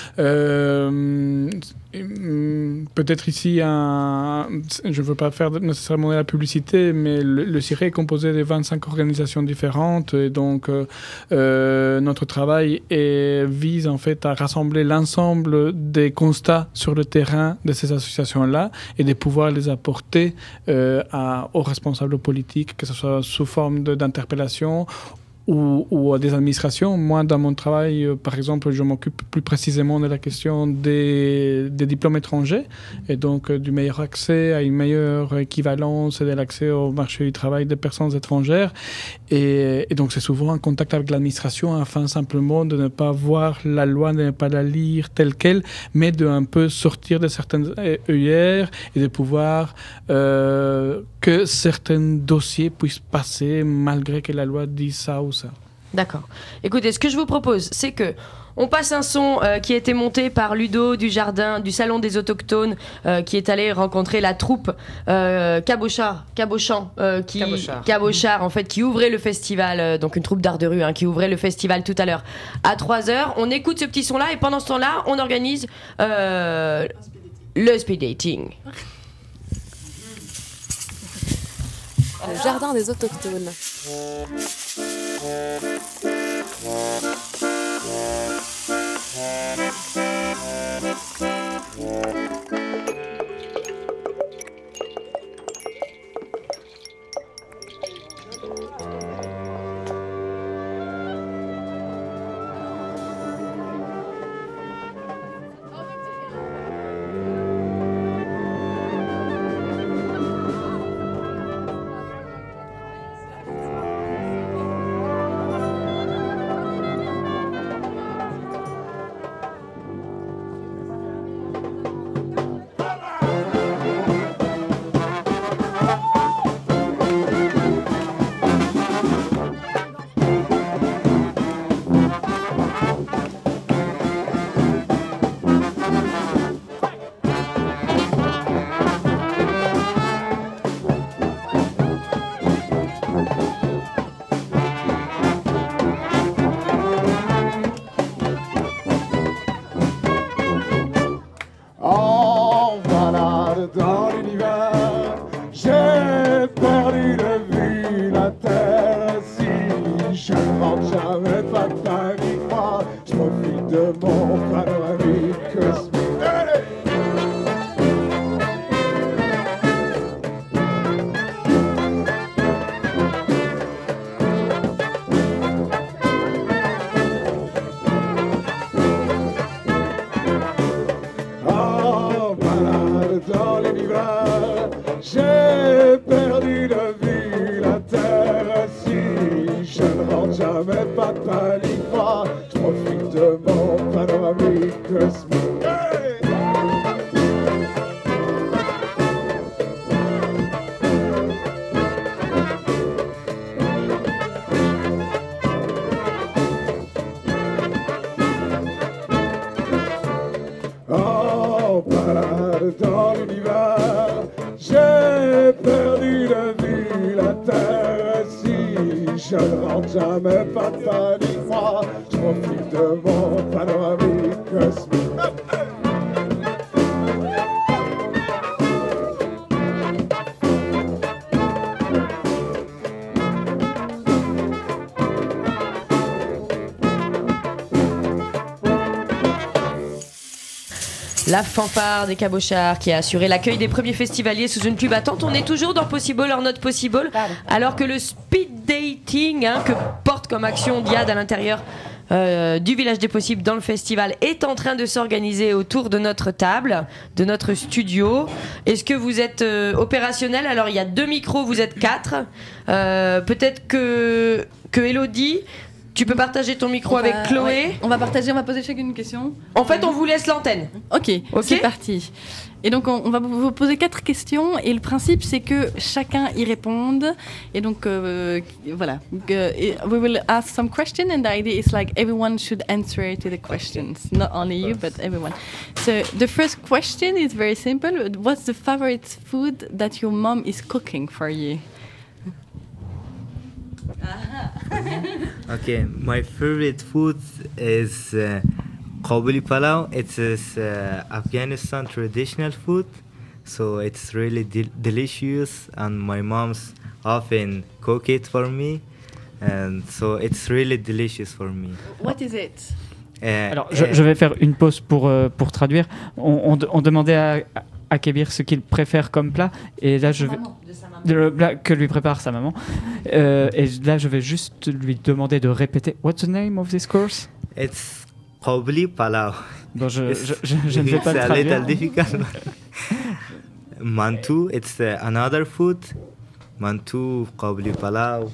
Speaker 5: Peut-être ici, je ne veux pas faire nécessairement de la publicité, mais le CIRE est composé de 25 organisations différentes, et donc notre travail vise en fait à rassembler l'ensemble des constats sur le terrain de ces associations-là et de pouvoir les apporter aux responsables politiques, que ce soit sous forme d'interpellation ou à des administrations. Moi, dans mon travail, par exemple, je m'occupe plus précisément de la question des diplômes étrangers, et donc du meilleur accès à une meilleure équivalence et de l'accès au marché du travail des personnes étrangères. Et donc, c'est souvent en contact avec l'administration afin simplement de ne pas voir la loi, de ne pas la lire telle qu'elle, mais de un peu sortir de certaines œillères et de pouvoir que certains dossiers puissent passer malgré que la loi dise ça ou ça.
Speaker 3: D'accord. Écoutez, ce que je vous propose, c'est que on passe un son qui a été monté par Ludo du Salon des Autochtones, qui est allé rencontrer la troupe Cabochard en fait, qui ouvrait le festival, donc une troupe d'art de rue qui ouvrait le festival tout à l'heure à 3h. On écoute ce petit son-là et pendant ce temps-là, on organise le speed dating.
Speaker 15: Le jardin des autochtones.
Speaker 16: dans l'univers. J'ai perdu de vue la terre. Si je ne rentre jamais pas de Paris, moi, je profite de mon panoramique cosmique. Allez! Dans l'univers, j'ai perdu de vue la terre. Si je ne rentre jamais pas de panique, moi, je profite de mon panoramique cosmique. Hey! Oh, balade dans l'univers, j'ai perdu de vue la terre. Si je ne rentre jamais pas de panique, moi, je profite de mon panoramique cosmique.
Speaker 3: La fanfare des cabochards qui a assuré l'accueil des premiers festivaliers sous une pluie battante. On est toujours dans Possible or Not Possible, alors que le speed dating que porte comme action Diad à l'intérieur du Village des Possibles dans le festival est en train de s'organiser autour de notre table, de notre studio. Est-ce que vous êtes opérationnel? Alors il y a 2 micros, vous êtes 4. Peut-être que Elodie, tu peux partager ton micro avec Chloé.
Speaker 11: Ouais, on va poser chacune une question.
Speaker 3: En fait, on vous laisse l'antenne.
Speaker 11: Ok, c'est parti. Et donc, on va vous poser 4 questions. Et le principe, c'est que chacun y réponde. Et donc, voilà. We will ask some questions. And the idea is like everyone should answer to the questions. Not only you, but everyone. So, the first question is very simple. What's the favorite food that your mom is cooking for you?
Speaker 6: Okay, my favorite food is Kabuli palau. It's Afghanistan traditional food, so it's really delicious, and my mom's often cook it for me, and so it's really delicious for me.
Speaker 11: What is it?
Speaker 4: Alors, je vais faire une pause pour traduire. On demandait à Kébir ce qu'il préfère comme plat, et là je vais... Le plat que lui prépare sa maman. Et là, je vais juste lui demander de répéter. What's the name of this course?
Speaker 6: It's Kabuli palau.
Speaker 4: Bon, je ne vais pas le traduire.
Speaker 6: It's a little difficult. Mantou, it's another food. Mantou, Kabuli palau,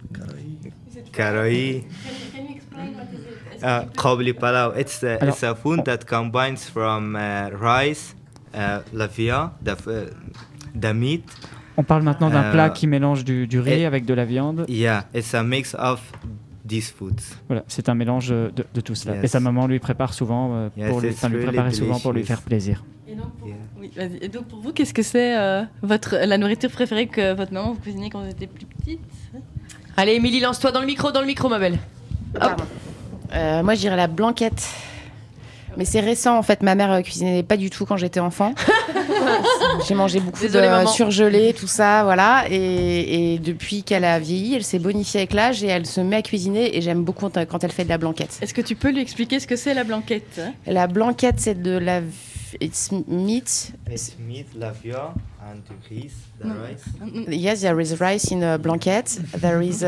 Speaker 6: karai.
Speaker 11: Can you explain what is it?
Speaker 6: Kabuli palau. It's a food that combines from rice, lavia, the meat.
Speaker 4: On parle maintenant d'un plat qui mélange du riz avec de la viande.
Speaker 6: Yeah, it's a mix of these foods.
Speaker 4: Voilà, c'est un mélange de tout cela.
Speaker 6: Yes.
Speaker 4: Et sa maman lui prépare souvent lui préparait souvent pour lui faire plaisir.
Speaker 11: Et donc, oui, vas-y. Et donc pour vous, qu'est-ce que c'est la nourriture préférée que votre maman vous cuisinait quand vous étiez plus petite?
Speaker 3: Allez, Émilie, lance-toi dans le micro, ma belle. Hop.
Speaker 17: Moi, je dirais la blanquette. Mais c'est récent, en fait. Ma mère cuisinait pas du tout quand j'étais enfant. J'ai mangé beaucoup de surgelé, tout ça, voilà. Et depuis qu'elle a vieilli, elle s'est bonifiée avec l'âge et elle se met à cuisiner. Et j'aime beaucoup quand elle fait de la blanquette.
Speaker 11: Est-ce que tu peux lui expliquer ce que c'est la blanquette?
Speaker 17: La blanquette, c'est de la... It's meat.
Speaker 6: It's meat, lavia, and rice, the rice.
Speaker 17: Yes, there is rice in a blanket. There is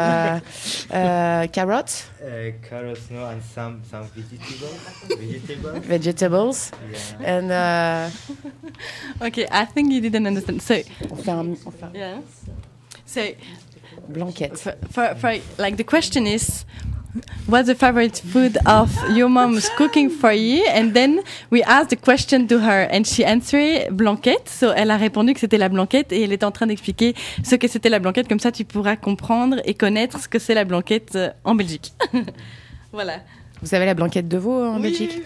Speaker 17: carrot.
Speaker 6: Carrots, no, and some vegetables.
Speaker 17: Vegetables.
Speaker 6: Yeah.
Speaker 17: And...
Speaker 11: Okay, I think you didn't understand. So...
Speaker 17: Yeah.
Speaker 11: So...
Speaker 17: Blanquette.
Speaker 11: For like the question is... What's the favorite food of your mom's cooking for you? And then we asked the question to her and she answered blanquette. So elle a répondu que c'était la blanquette et elle est en train d'expliquer ce que c'était la blanquette. Comme ça, tu pourras comprendre et connaître ce que c'est la blanquette en Belgique. Voilà.
Speaker 17: Vous savez la blanquette de veau en Belgique?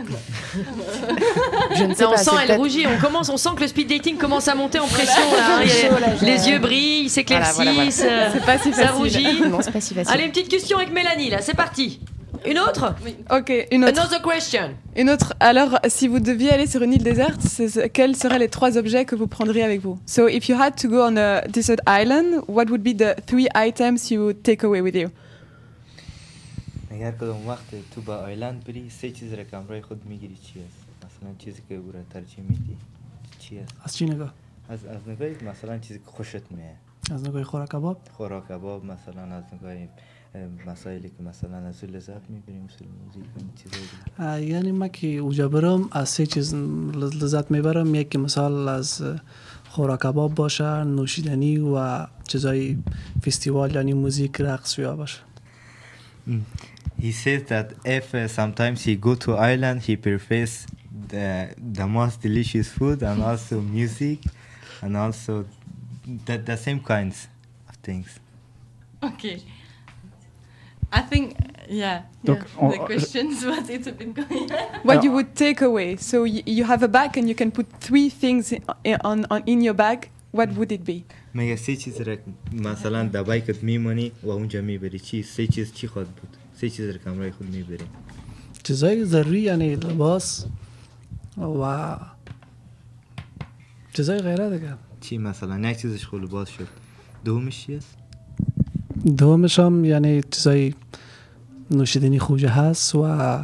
Speaker 17: Je ne sais
Speaker 3: on
Speaker 17: pas.
Speaker 3: Sent elle rougit. On sent que le speed dating commence à monter en pression. Les yeux brillent, s'éclaircissent.
Speaker 17: Voilà. C'est pas si facile.
Speaker 3: Ça rougit.
Speaker 17: Non, c'est pas si facile.
Speaker 3: Allez, une petite question avec Mélanie là. C'est parti. Une autre?
Speaker 14: Ok, une autre.
Speaker 3: Another question.
Speaker 14: Une autre. Alors, si vous deviez aller sur une île déserte, quels seraient les 3 objets que vous prendriez avec vous? So, if you had to go on a desert island, what would be the 3 items you would take away with you?
Speaker 6: اگر کدوم وقت تو با آیلند بری 3 چیز را که همراه خود میگیری چی است؟ مثلا چیزی که او را ترجیح میدی چی است؟
Speaker 7: از چی نگاه؟
Speaker 6: از نگاه مثلا چیزی که خوشت میاد.
Speaker 7: از نگاه خوراک کباب؟
Speaker 6: خوراک کباب مثلا از نگاه مسائلی که مثلا از لذت میبریم مثل موزیک و چیزایی.
Speaker 7: یعنی من که اوجا برم از 3 چیز لذت میبرم. یکی مثال از خوراک کباب باشه، نوشیدنی و چیزای فستیوال یعنی موزیک رقص یا باشه.
Speaker 6: He says that if sometimes he go to Ireland, he prefers the most delicious food and also music and also the same kinds of things.
Speaker 11: Okay. I think,
Speaker 4: Donc,
Speaker 11: the questions was it a bit going.
Speaker 14: What you would take away? So you have a bag and you can put 3 things in your bag. What would it be?
Speaker 6: مگه 3 چیز را مثلا در بایکت میمانی و اونجا میبری چی؟ 3 چیز چی خواهد بود؟ 3 چیز را که همراه خود میبری.
Speaker 7: چیزای ضروری یعنی لباس و چیزای غیره دیگه.
Speaker 6: چی مثلا یک چیزش خود لباس شد. دومش چی است؟
Speaker 7: دومش هم یعنی چیزای نوشیدنی خوجه هست و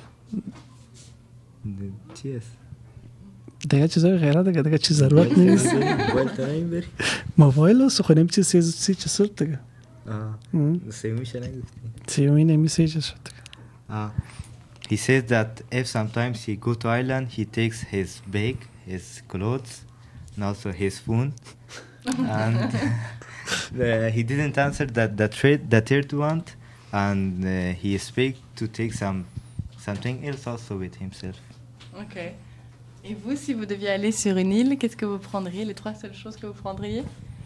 Speaker 6: چی است؟
Speaker 7: دیگه چیزای غیره دیگه چیز ضرورت نیست.
Speaker 6: موبایل تنهایی بری؟
Speaker 7: موبایل هست خونیم چیز سی چه صورت دیگه.
Speaker 6: سیومیش نگفتی؟
Speaker 7: سیومی نمیسی چه صورت
Speaker 6: دیگه. He says that if sometimes he go to Ireland, he takes his bag, his clothes, and also his phone. And he didn't answer the third one, and he speak to take something else also with himself.
Speaker 11: Okay. Et vous, si vous deviez aller sur une île, qu'est-ce que vous prendriez? Les 3 seules choses que vous prendriez?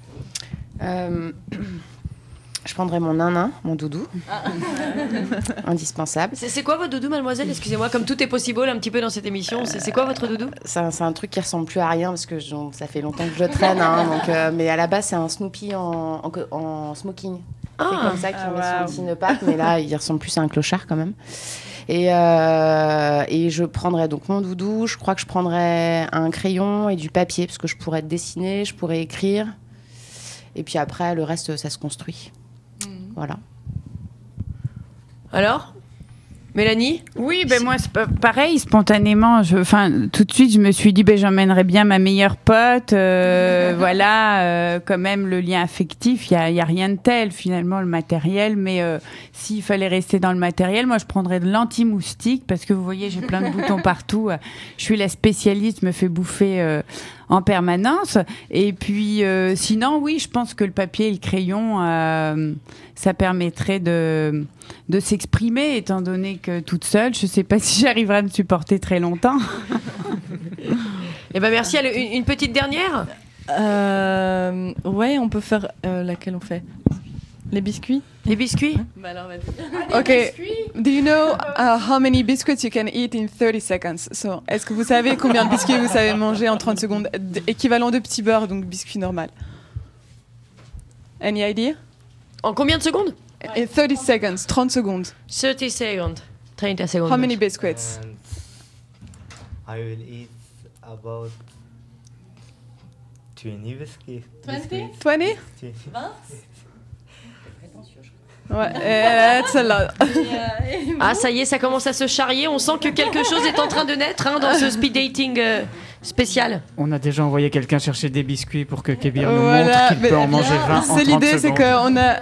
Speaker 17: Je prendrais mon nanin, mon doudou. Indispensable.
Speaker 3: C'est quoi votre doudou, mademoiselle? Excusez-moi, comme tout est possible un petit peu dans cette émission, c'est quoi votre doudou?
Speaker 17: C'est un truc qui ressemble plus à rien parce que ça fait longtemps que je le traîne. Donc, mais à la base, c'est un Snoopy en smoking. C'est comme ça qu'il met son petit nœud pape, mais là, il ressemble plus à un clochard quand même. Et je prendrais donc mon doudou, je crois que je prendrais un crayon et du papier parce que je pourrais dessiner, je pourrais écrire. Et puis après, le reste, ça se construit. Voilà.
Speaker 3: Alors, Mélanie?
Speaker 18: Oui, ben moi, c'est pareil, spontanément. Tout de suite, je me suis dit, j'emmènerais bien ma meilleure pote. Voilà, quand même, le lien affectif, il y a rien de tel, finalement, le matériel. Mais s'il fallait rester dans le matériel, moi, je prendrais de l'anti-moustique parce que vous voyez, j'ai plein de boutons partout. Je suis la spécialiste, je me fais bouffer en permanence. Et puis, sinon, oui, je pense que le papier et le crayon, ça permettrait de s'exprimer, étant donné que toute seule, je ne sais pas si j'arriverai à me supporter très longtemps.
Speaker 3: Eh ben merci. Une petite dernière?
Speaker 11: Ouais, on peut faire laquelle on fait? Les biscuits?
Speaker 3: Les biscuits?
Speaker 11: Bah alors vas-y.
Speaker 14: Okay. Do you know how many biscuits you can eat in 30 seconds? So, est-ce que vous savez combien de biscuits vous savez manger en 30 secondes? Équivalent de petits beurres, donc biscuit normal. Any idea?
Speaker 3: En combien de secondes?
Speaker 14: In 30 seconds, 30 secondes.
Speaker 3: 30 secondes. 30 secondes.
Speaker 14: How many biscuits?
Speaker 6: I will eat about 20 biscuits.
Speaker 14: 20? 20? Ouais, that's a lot.
Speaker 3: Ah, ça y est, ça commence à se charrier. On sent que quelque chose est en train de naître dans ce speed dating spécial.
Speaker 4: On a déjà envoyé quelqu'un chercher des biscuits pour que Kébir nous montre qu'il peut en manger 20 en 30 secondes.
Speaker 14: C'est l'idée, c'est qu'on a...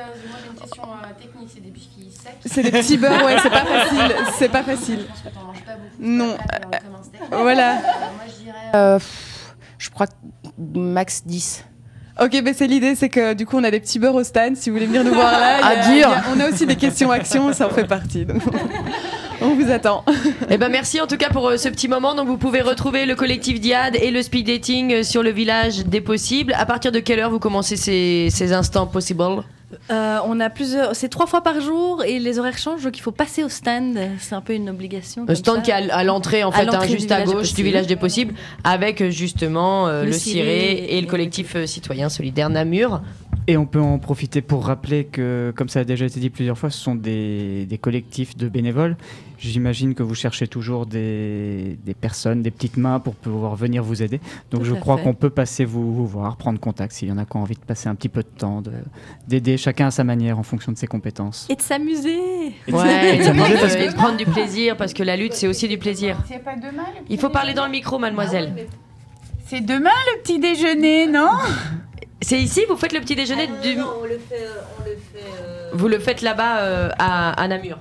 Speaker 14: C'est des petits beurres, ouais, c'est pas facile. C'est pas facile. Non. Voilà.
Speaker 17: Moi, je dirais... je crois max 10.
Speaker 14: Ok, c'est l'idée, c'est que du coup, on a des petits beurres au stand. Si vous voulez venir nous voir là, on a aussi des questions-actions, ça en fait partie. Donc on vous attend.
Speaker 3: Eh ben merci en tout cas pour ce petit moment. Donc vous pouvez retrouver le collectif Diade et le speed dating sur le village des possibles. À partir de quelle heure vous commencez ces instants possibles?
Speaker 19: On a plusieurs, c'est 3 fois par jour et les horaires changent, donc il faut passer au stand. C'est un peu une obligation.
Speaker 3: Le stand qui est à l'entrée en fait, juste à gauche du village des possibles, avec justement le ciré et le collectif citoyen solidaire Namur.
Speaker 4: Et on peut en profiter pour rappeler que, comme ça a déjà été dit plusieurs fois, ce sont des collectifs de bénévoles. J'imagine que vous cherchez toujours des personnes, des petites mains pour pouvoir venir vous aider. Donc je crois qu'on peut passer vous voir, prendre contact s'il y en a qui ont envie de passer un petit peu de temps, d'aider chacun à sa manière en fonction de ses compétences.
Speaker 19: Et de s'amuser.
Speaker 3: Et de prendre du plaisir, parce que la lutte, c'est aussi du plaisir.
Speaker 18: C'est pas demain,
Speaker 3: Il faut parler dans le micro, mademoiselle.
Speaker 18: C'est demain le petit déjeuner, non?
Speaker 3: C'est ici, vous faites le petit déjeuner du...
Speaker 8: Non, on le fait
Speaker 3: Vous le faites là-bas à Namur.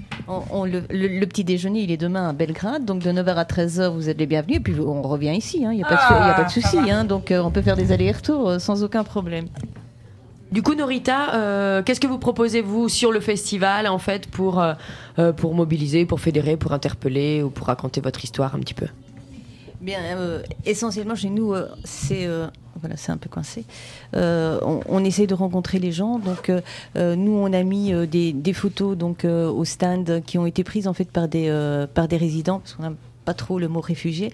Speaker 8: Le petit déjeuner, il est demain à Belgrade, donc de 9h à 13h, vous êtes les bienvenus, et puis on revient ici, il n'y a pas de souci, donc on peut faire des allers-retours sans aucun problème.
Speaker 3: Du coup, Norita, qu'est-ce que vous proposez, vous, sur le festival, en fait, pour mobiliser, pour fédérer, pour interpeller, ou pour raconter votre histoire un petit peu?
Speaker 8: Bien, essentiellement, chez nous, c'est un peu coincé. On essaie de rencontrer les gens. Donc, nous, on a mis des photos donc au stand qui ont été prises en fait par des résidents, parce qu'on a pas trop le mot réfugié,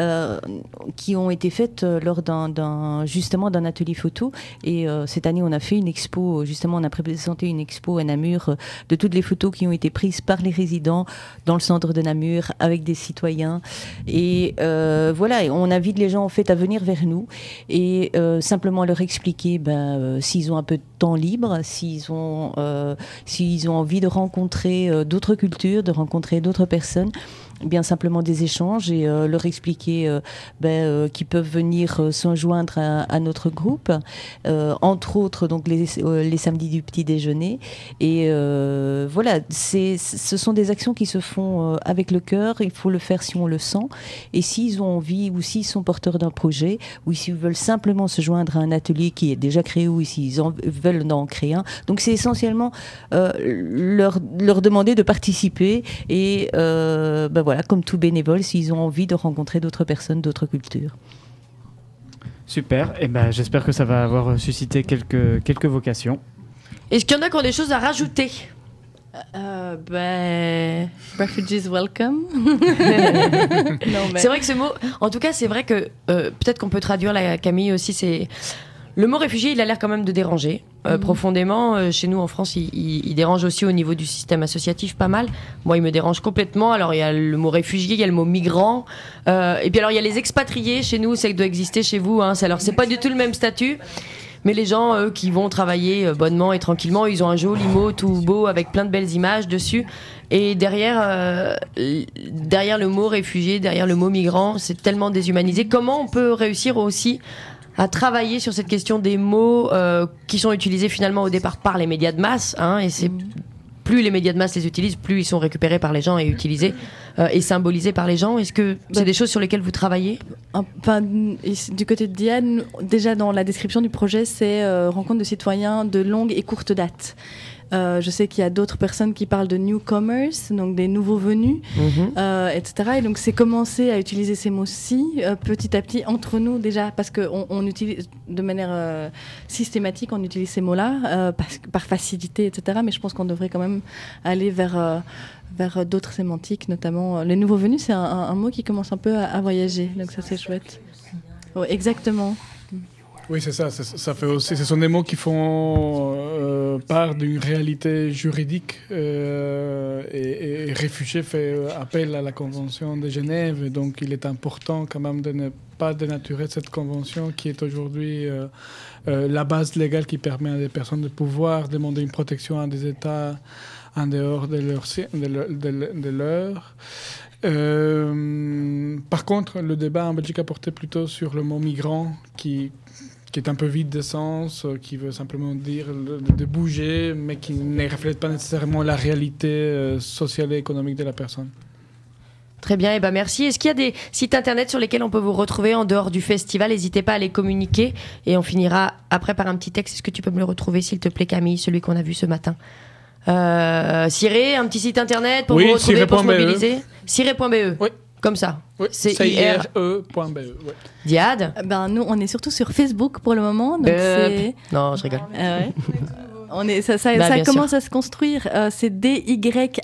Speaker 8: qui ont été faites lors justement d'un atelier photo. Et cette année, on a fait une expo, justement, on a présenté une expo à Namur de toutes les photos qui ont été prises par les résidents dans le centre de Namur avec des citoyens. Et voilà, et on invite les gens en fait à venir vers nous et simplement leur expliquer s'ils ont un peu de temps libre, s'ils ont envie de rencontrer d'autres cultures, de rencontrer d'autres personnes, bien simplement des échanges et leur expliquer qu'ils peuvent venir se joindre à notre groupe, entre autres donc les samedis du petit déjeuner. Et voilà, ce sont des actions qui se font avec le cœur. Il faut le faire si on le sent. Et s'ils ont envie ou s'ils sont porteurs d'un projet ou s'ils veulent simplement se joindre à un atelier qui est déjà créé ou s'ils veulent en créer un. Donc c'est essentiellement leur demander de participer et voilà, comme tout bénévole, s'ils ont envie de rencontrer d'autres personnes, d'autres cultures.
Speaker 4: Super, et j'espère que ça va avoir suscité quelques vocations.
Speaker 3: Est-ce qu'il y en a qui ont des choses à rajouter?
Speaker 19: Refugees welcome.
Speaker 3: C'est vrai que ce mot, en tout cas, c'est vrai que peut-être qu'on peut traduire, Camille aussi, c'est... Le mot réfugié, il a l'air quand même de déranger profondément. Chez nous, en France, il dérange aussi au niveau du système associatif pas mal. Moi, il me dérange complètement. Alors, il y a le mot réfugié, il y a le mot migrant. Et puis, alors, il y a les expatriés chez nous. Ça doit exister chez vous. Alors, c'est pas du tout le même statut. Mais les gens, eux, qui vont travailler bonnement et tranquillement, ils ont un joli mot tout beau avec plein de belles images dessus. Et derrière le mot réfugié, derrière le mot migrant, c'est tellement déshumanisé. Comment on peut réussir aussi à travailler sur cette question des mots qui sont utilisés finalement au départ par les médias de masse, et c'est plus les médias de masse les utilisent, plus ils sont récupérés par les gens et utilisés et symbolisés par les gens. Est-ce que c'est des choses sur lesquelles vous travaillez?
Speaker 11: Du côté de Diane, déjà dans la description du projet, c'est rencontre de citoyens de longue et courte date. Je sais qu'il y a d'autres personnes qui parlent de newcomers, donc des nouveaux venus, etc. Et donc c'est commencer à utiliser ces mots-ci petit à petit entre nous déjà, parce qu'on utilise de manière systématique, on utilise ces mots-là par facilité, etc. Mais je pense qu'on devrait quand même aller vers d'autres sémantiques, notamment les nouveaux venus. C'est un mot qui commence un peu à voyager, donc ça c'est chouette. Ouais, exactement.
Speaker 5: Oui, c'est ça. Ça fait aussi. Ce sont des mots qui font part d'une réalité juridique. Et réfugié fait appel à la Convention de Genève. Et donc, il est important quand même de ne pas dénaturer cette convention qui est aujourd'hui la base légale qui permet à des personnes de pouvoir demander une protection à des États en dehors de leur. Par contre, le débat en Belgique a porté plutôt sur le mot migrant qui est un peu vide de sens, qui veut simplement dire de bouger, mais qui ne reflète pas nécessairement la réalité sociale et économique de la personne.
Speaker 3: Très bien, merci. Est-ce qu'il y a des sites internet sur lesquels on peut vous retrouver en dehors du festival? N'hésitez pas à les communiquer et on finira après par un petit texte. Est-ce que tu peux me le retrouver, s'il te plaît, Camille, celui qu'on a vu ce matin? Ciré, un petit site internet pour vous retrouver, pour se mobiliser. Ciré.be. Oui. Comme ça.
Speaker 5: Oui, CIRE.be. Ouais.
Speaker 3: Diade.
Speaker 11: Nous, on est surtout sur Facebook pour le moment. Donc
Speaker 3: non, je rigole.
Speaker 11: Ça commence à se construire. C'est DYADE.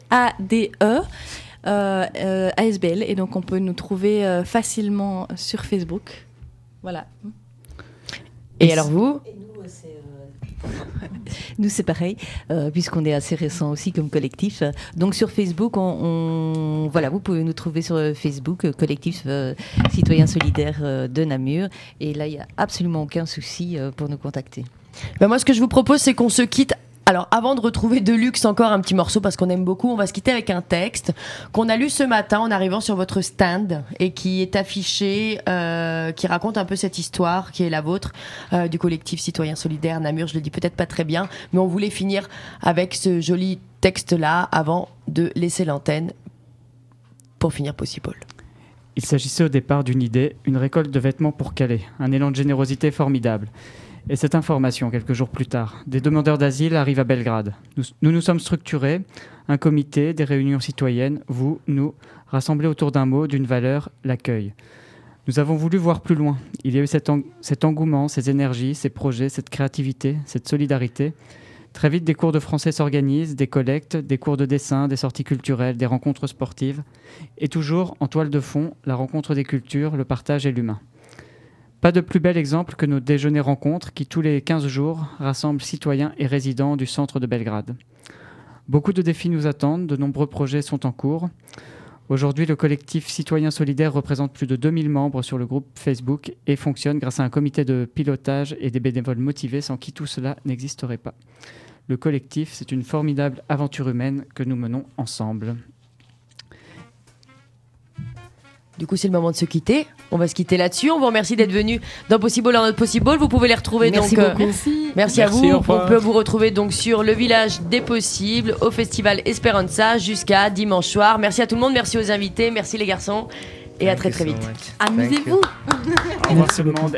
Speaker 11: ASBL. Et donc, on peut nous trouver facilement sur Facebook. Voilà.
Speaker 3: Et alors vous?
Speaker 8: Nous, c'est pareil, puisqu'on est assez récent aussi comme collectif. Donc, sur Facebook, voilà, vous pouvez nous trouver sur Facebook, collectif citoyen solidaire de Namur. Et là, il n'y a absolument aucun souci pour nous contacter.
Speaker 3: Ben moi, ce que je vous propose, c'est qu'on se quitte. Alors, avant de retrouver Deluxe, encore un petit morceau parce qu'on aime beaucoup, on va se quitter avec un texte qu'on a lu ce matin en arrivant sur votre stand et qui est affiché, qui raconte un peu cette histoire qui est la vôtre, du collectif citoyen solidaire Namur. Je le dis peut-être pas très bien, mais on voulait finir avec ce joli texte-là avant de laisser l'antenne pour finir Possible.
Speaker 4: Il s'agissait au départ d'une idée, une récolte de vêtements pour Calais, un élan de générosité formidable. Et cette information, quelques jours plus tard, des demandeurs d'asile arrivent à Belgrade. Nous sommes structurés, un comité, des réunions citoyennes, vous, nous, rassemblés autour d'un mot, d'une valeur, l'accueil. Nous avons voulu voir plus loin. Il y a eu cet engouement, ces énergies, ces projets, cette créativité, cette solidarité. Très vite, des cours de français s'organisent, des collectes, des cours de dessin, des sorties culturelles, des rencontres sportives. Et toujours, en toile de fond, la rencontre des cultures, le partage et l'humain. Pas de plus bel exemple que nos déjeuners-rencontres qui, tous les 15 jours, rassemblent citoyens et résidents du centre de Belgrade. Beaucoup de défis nous attendent, de nombreux projets sont en cours. Aujourd'hui, le collectif Citoyen Solidaire représente plus de 2000 membres sur le groupe Facebook et fonctionne grâce à un comité de pilotage et des bénévoles motivés sans qui tout cela n'existerait pas. Le collectif, c'est une formidable aventure humaine que nous menons ensemble.
Speaker 3: Du coup, c'est le moment de se quitter. On va se quitter là-dessus. On vous remercie d'être venus dans Possible or Not Possible. Vous pouvez les retrouver.
Speaker 8: Merci
Speaker 3: donc.
Speaker 8: beaucoup.
Speaker 3: Merci à vous. On peut vous retrouver donc sur le village des possibles, au festival Esperanza jusqu'à dimanche soir. Merci à tout le monde. Merci aux invités. Merci les garçons. Et à très très vite.
Speaker 19: Amusez-vous.
Speaker 4: Au revoir tout le monde.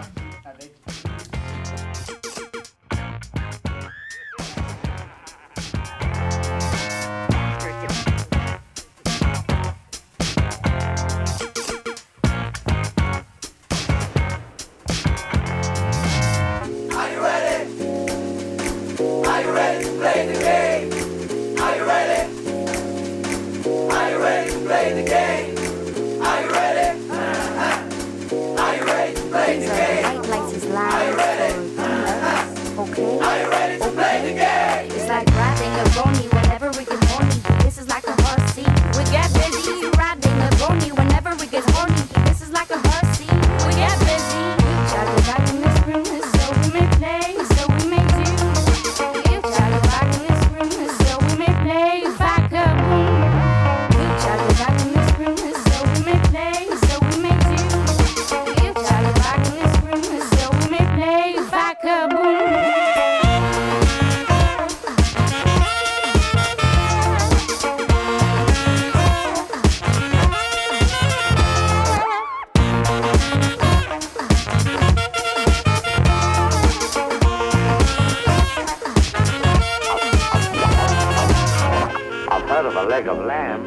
Speaker 20: A leg of lamb.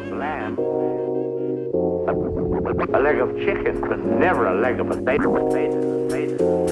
Speaker 20: A leg of chicken, but never a leg of a potato.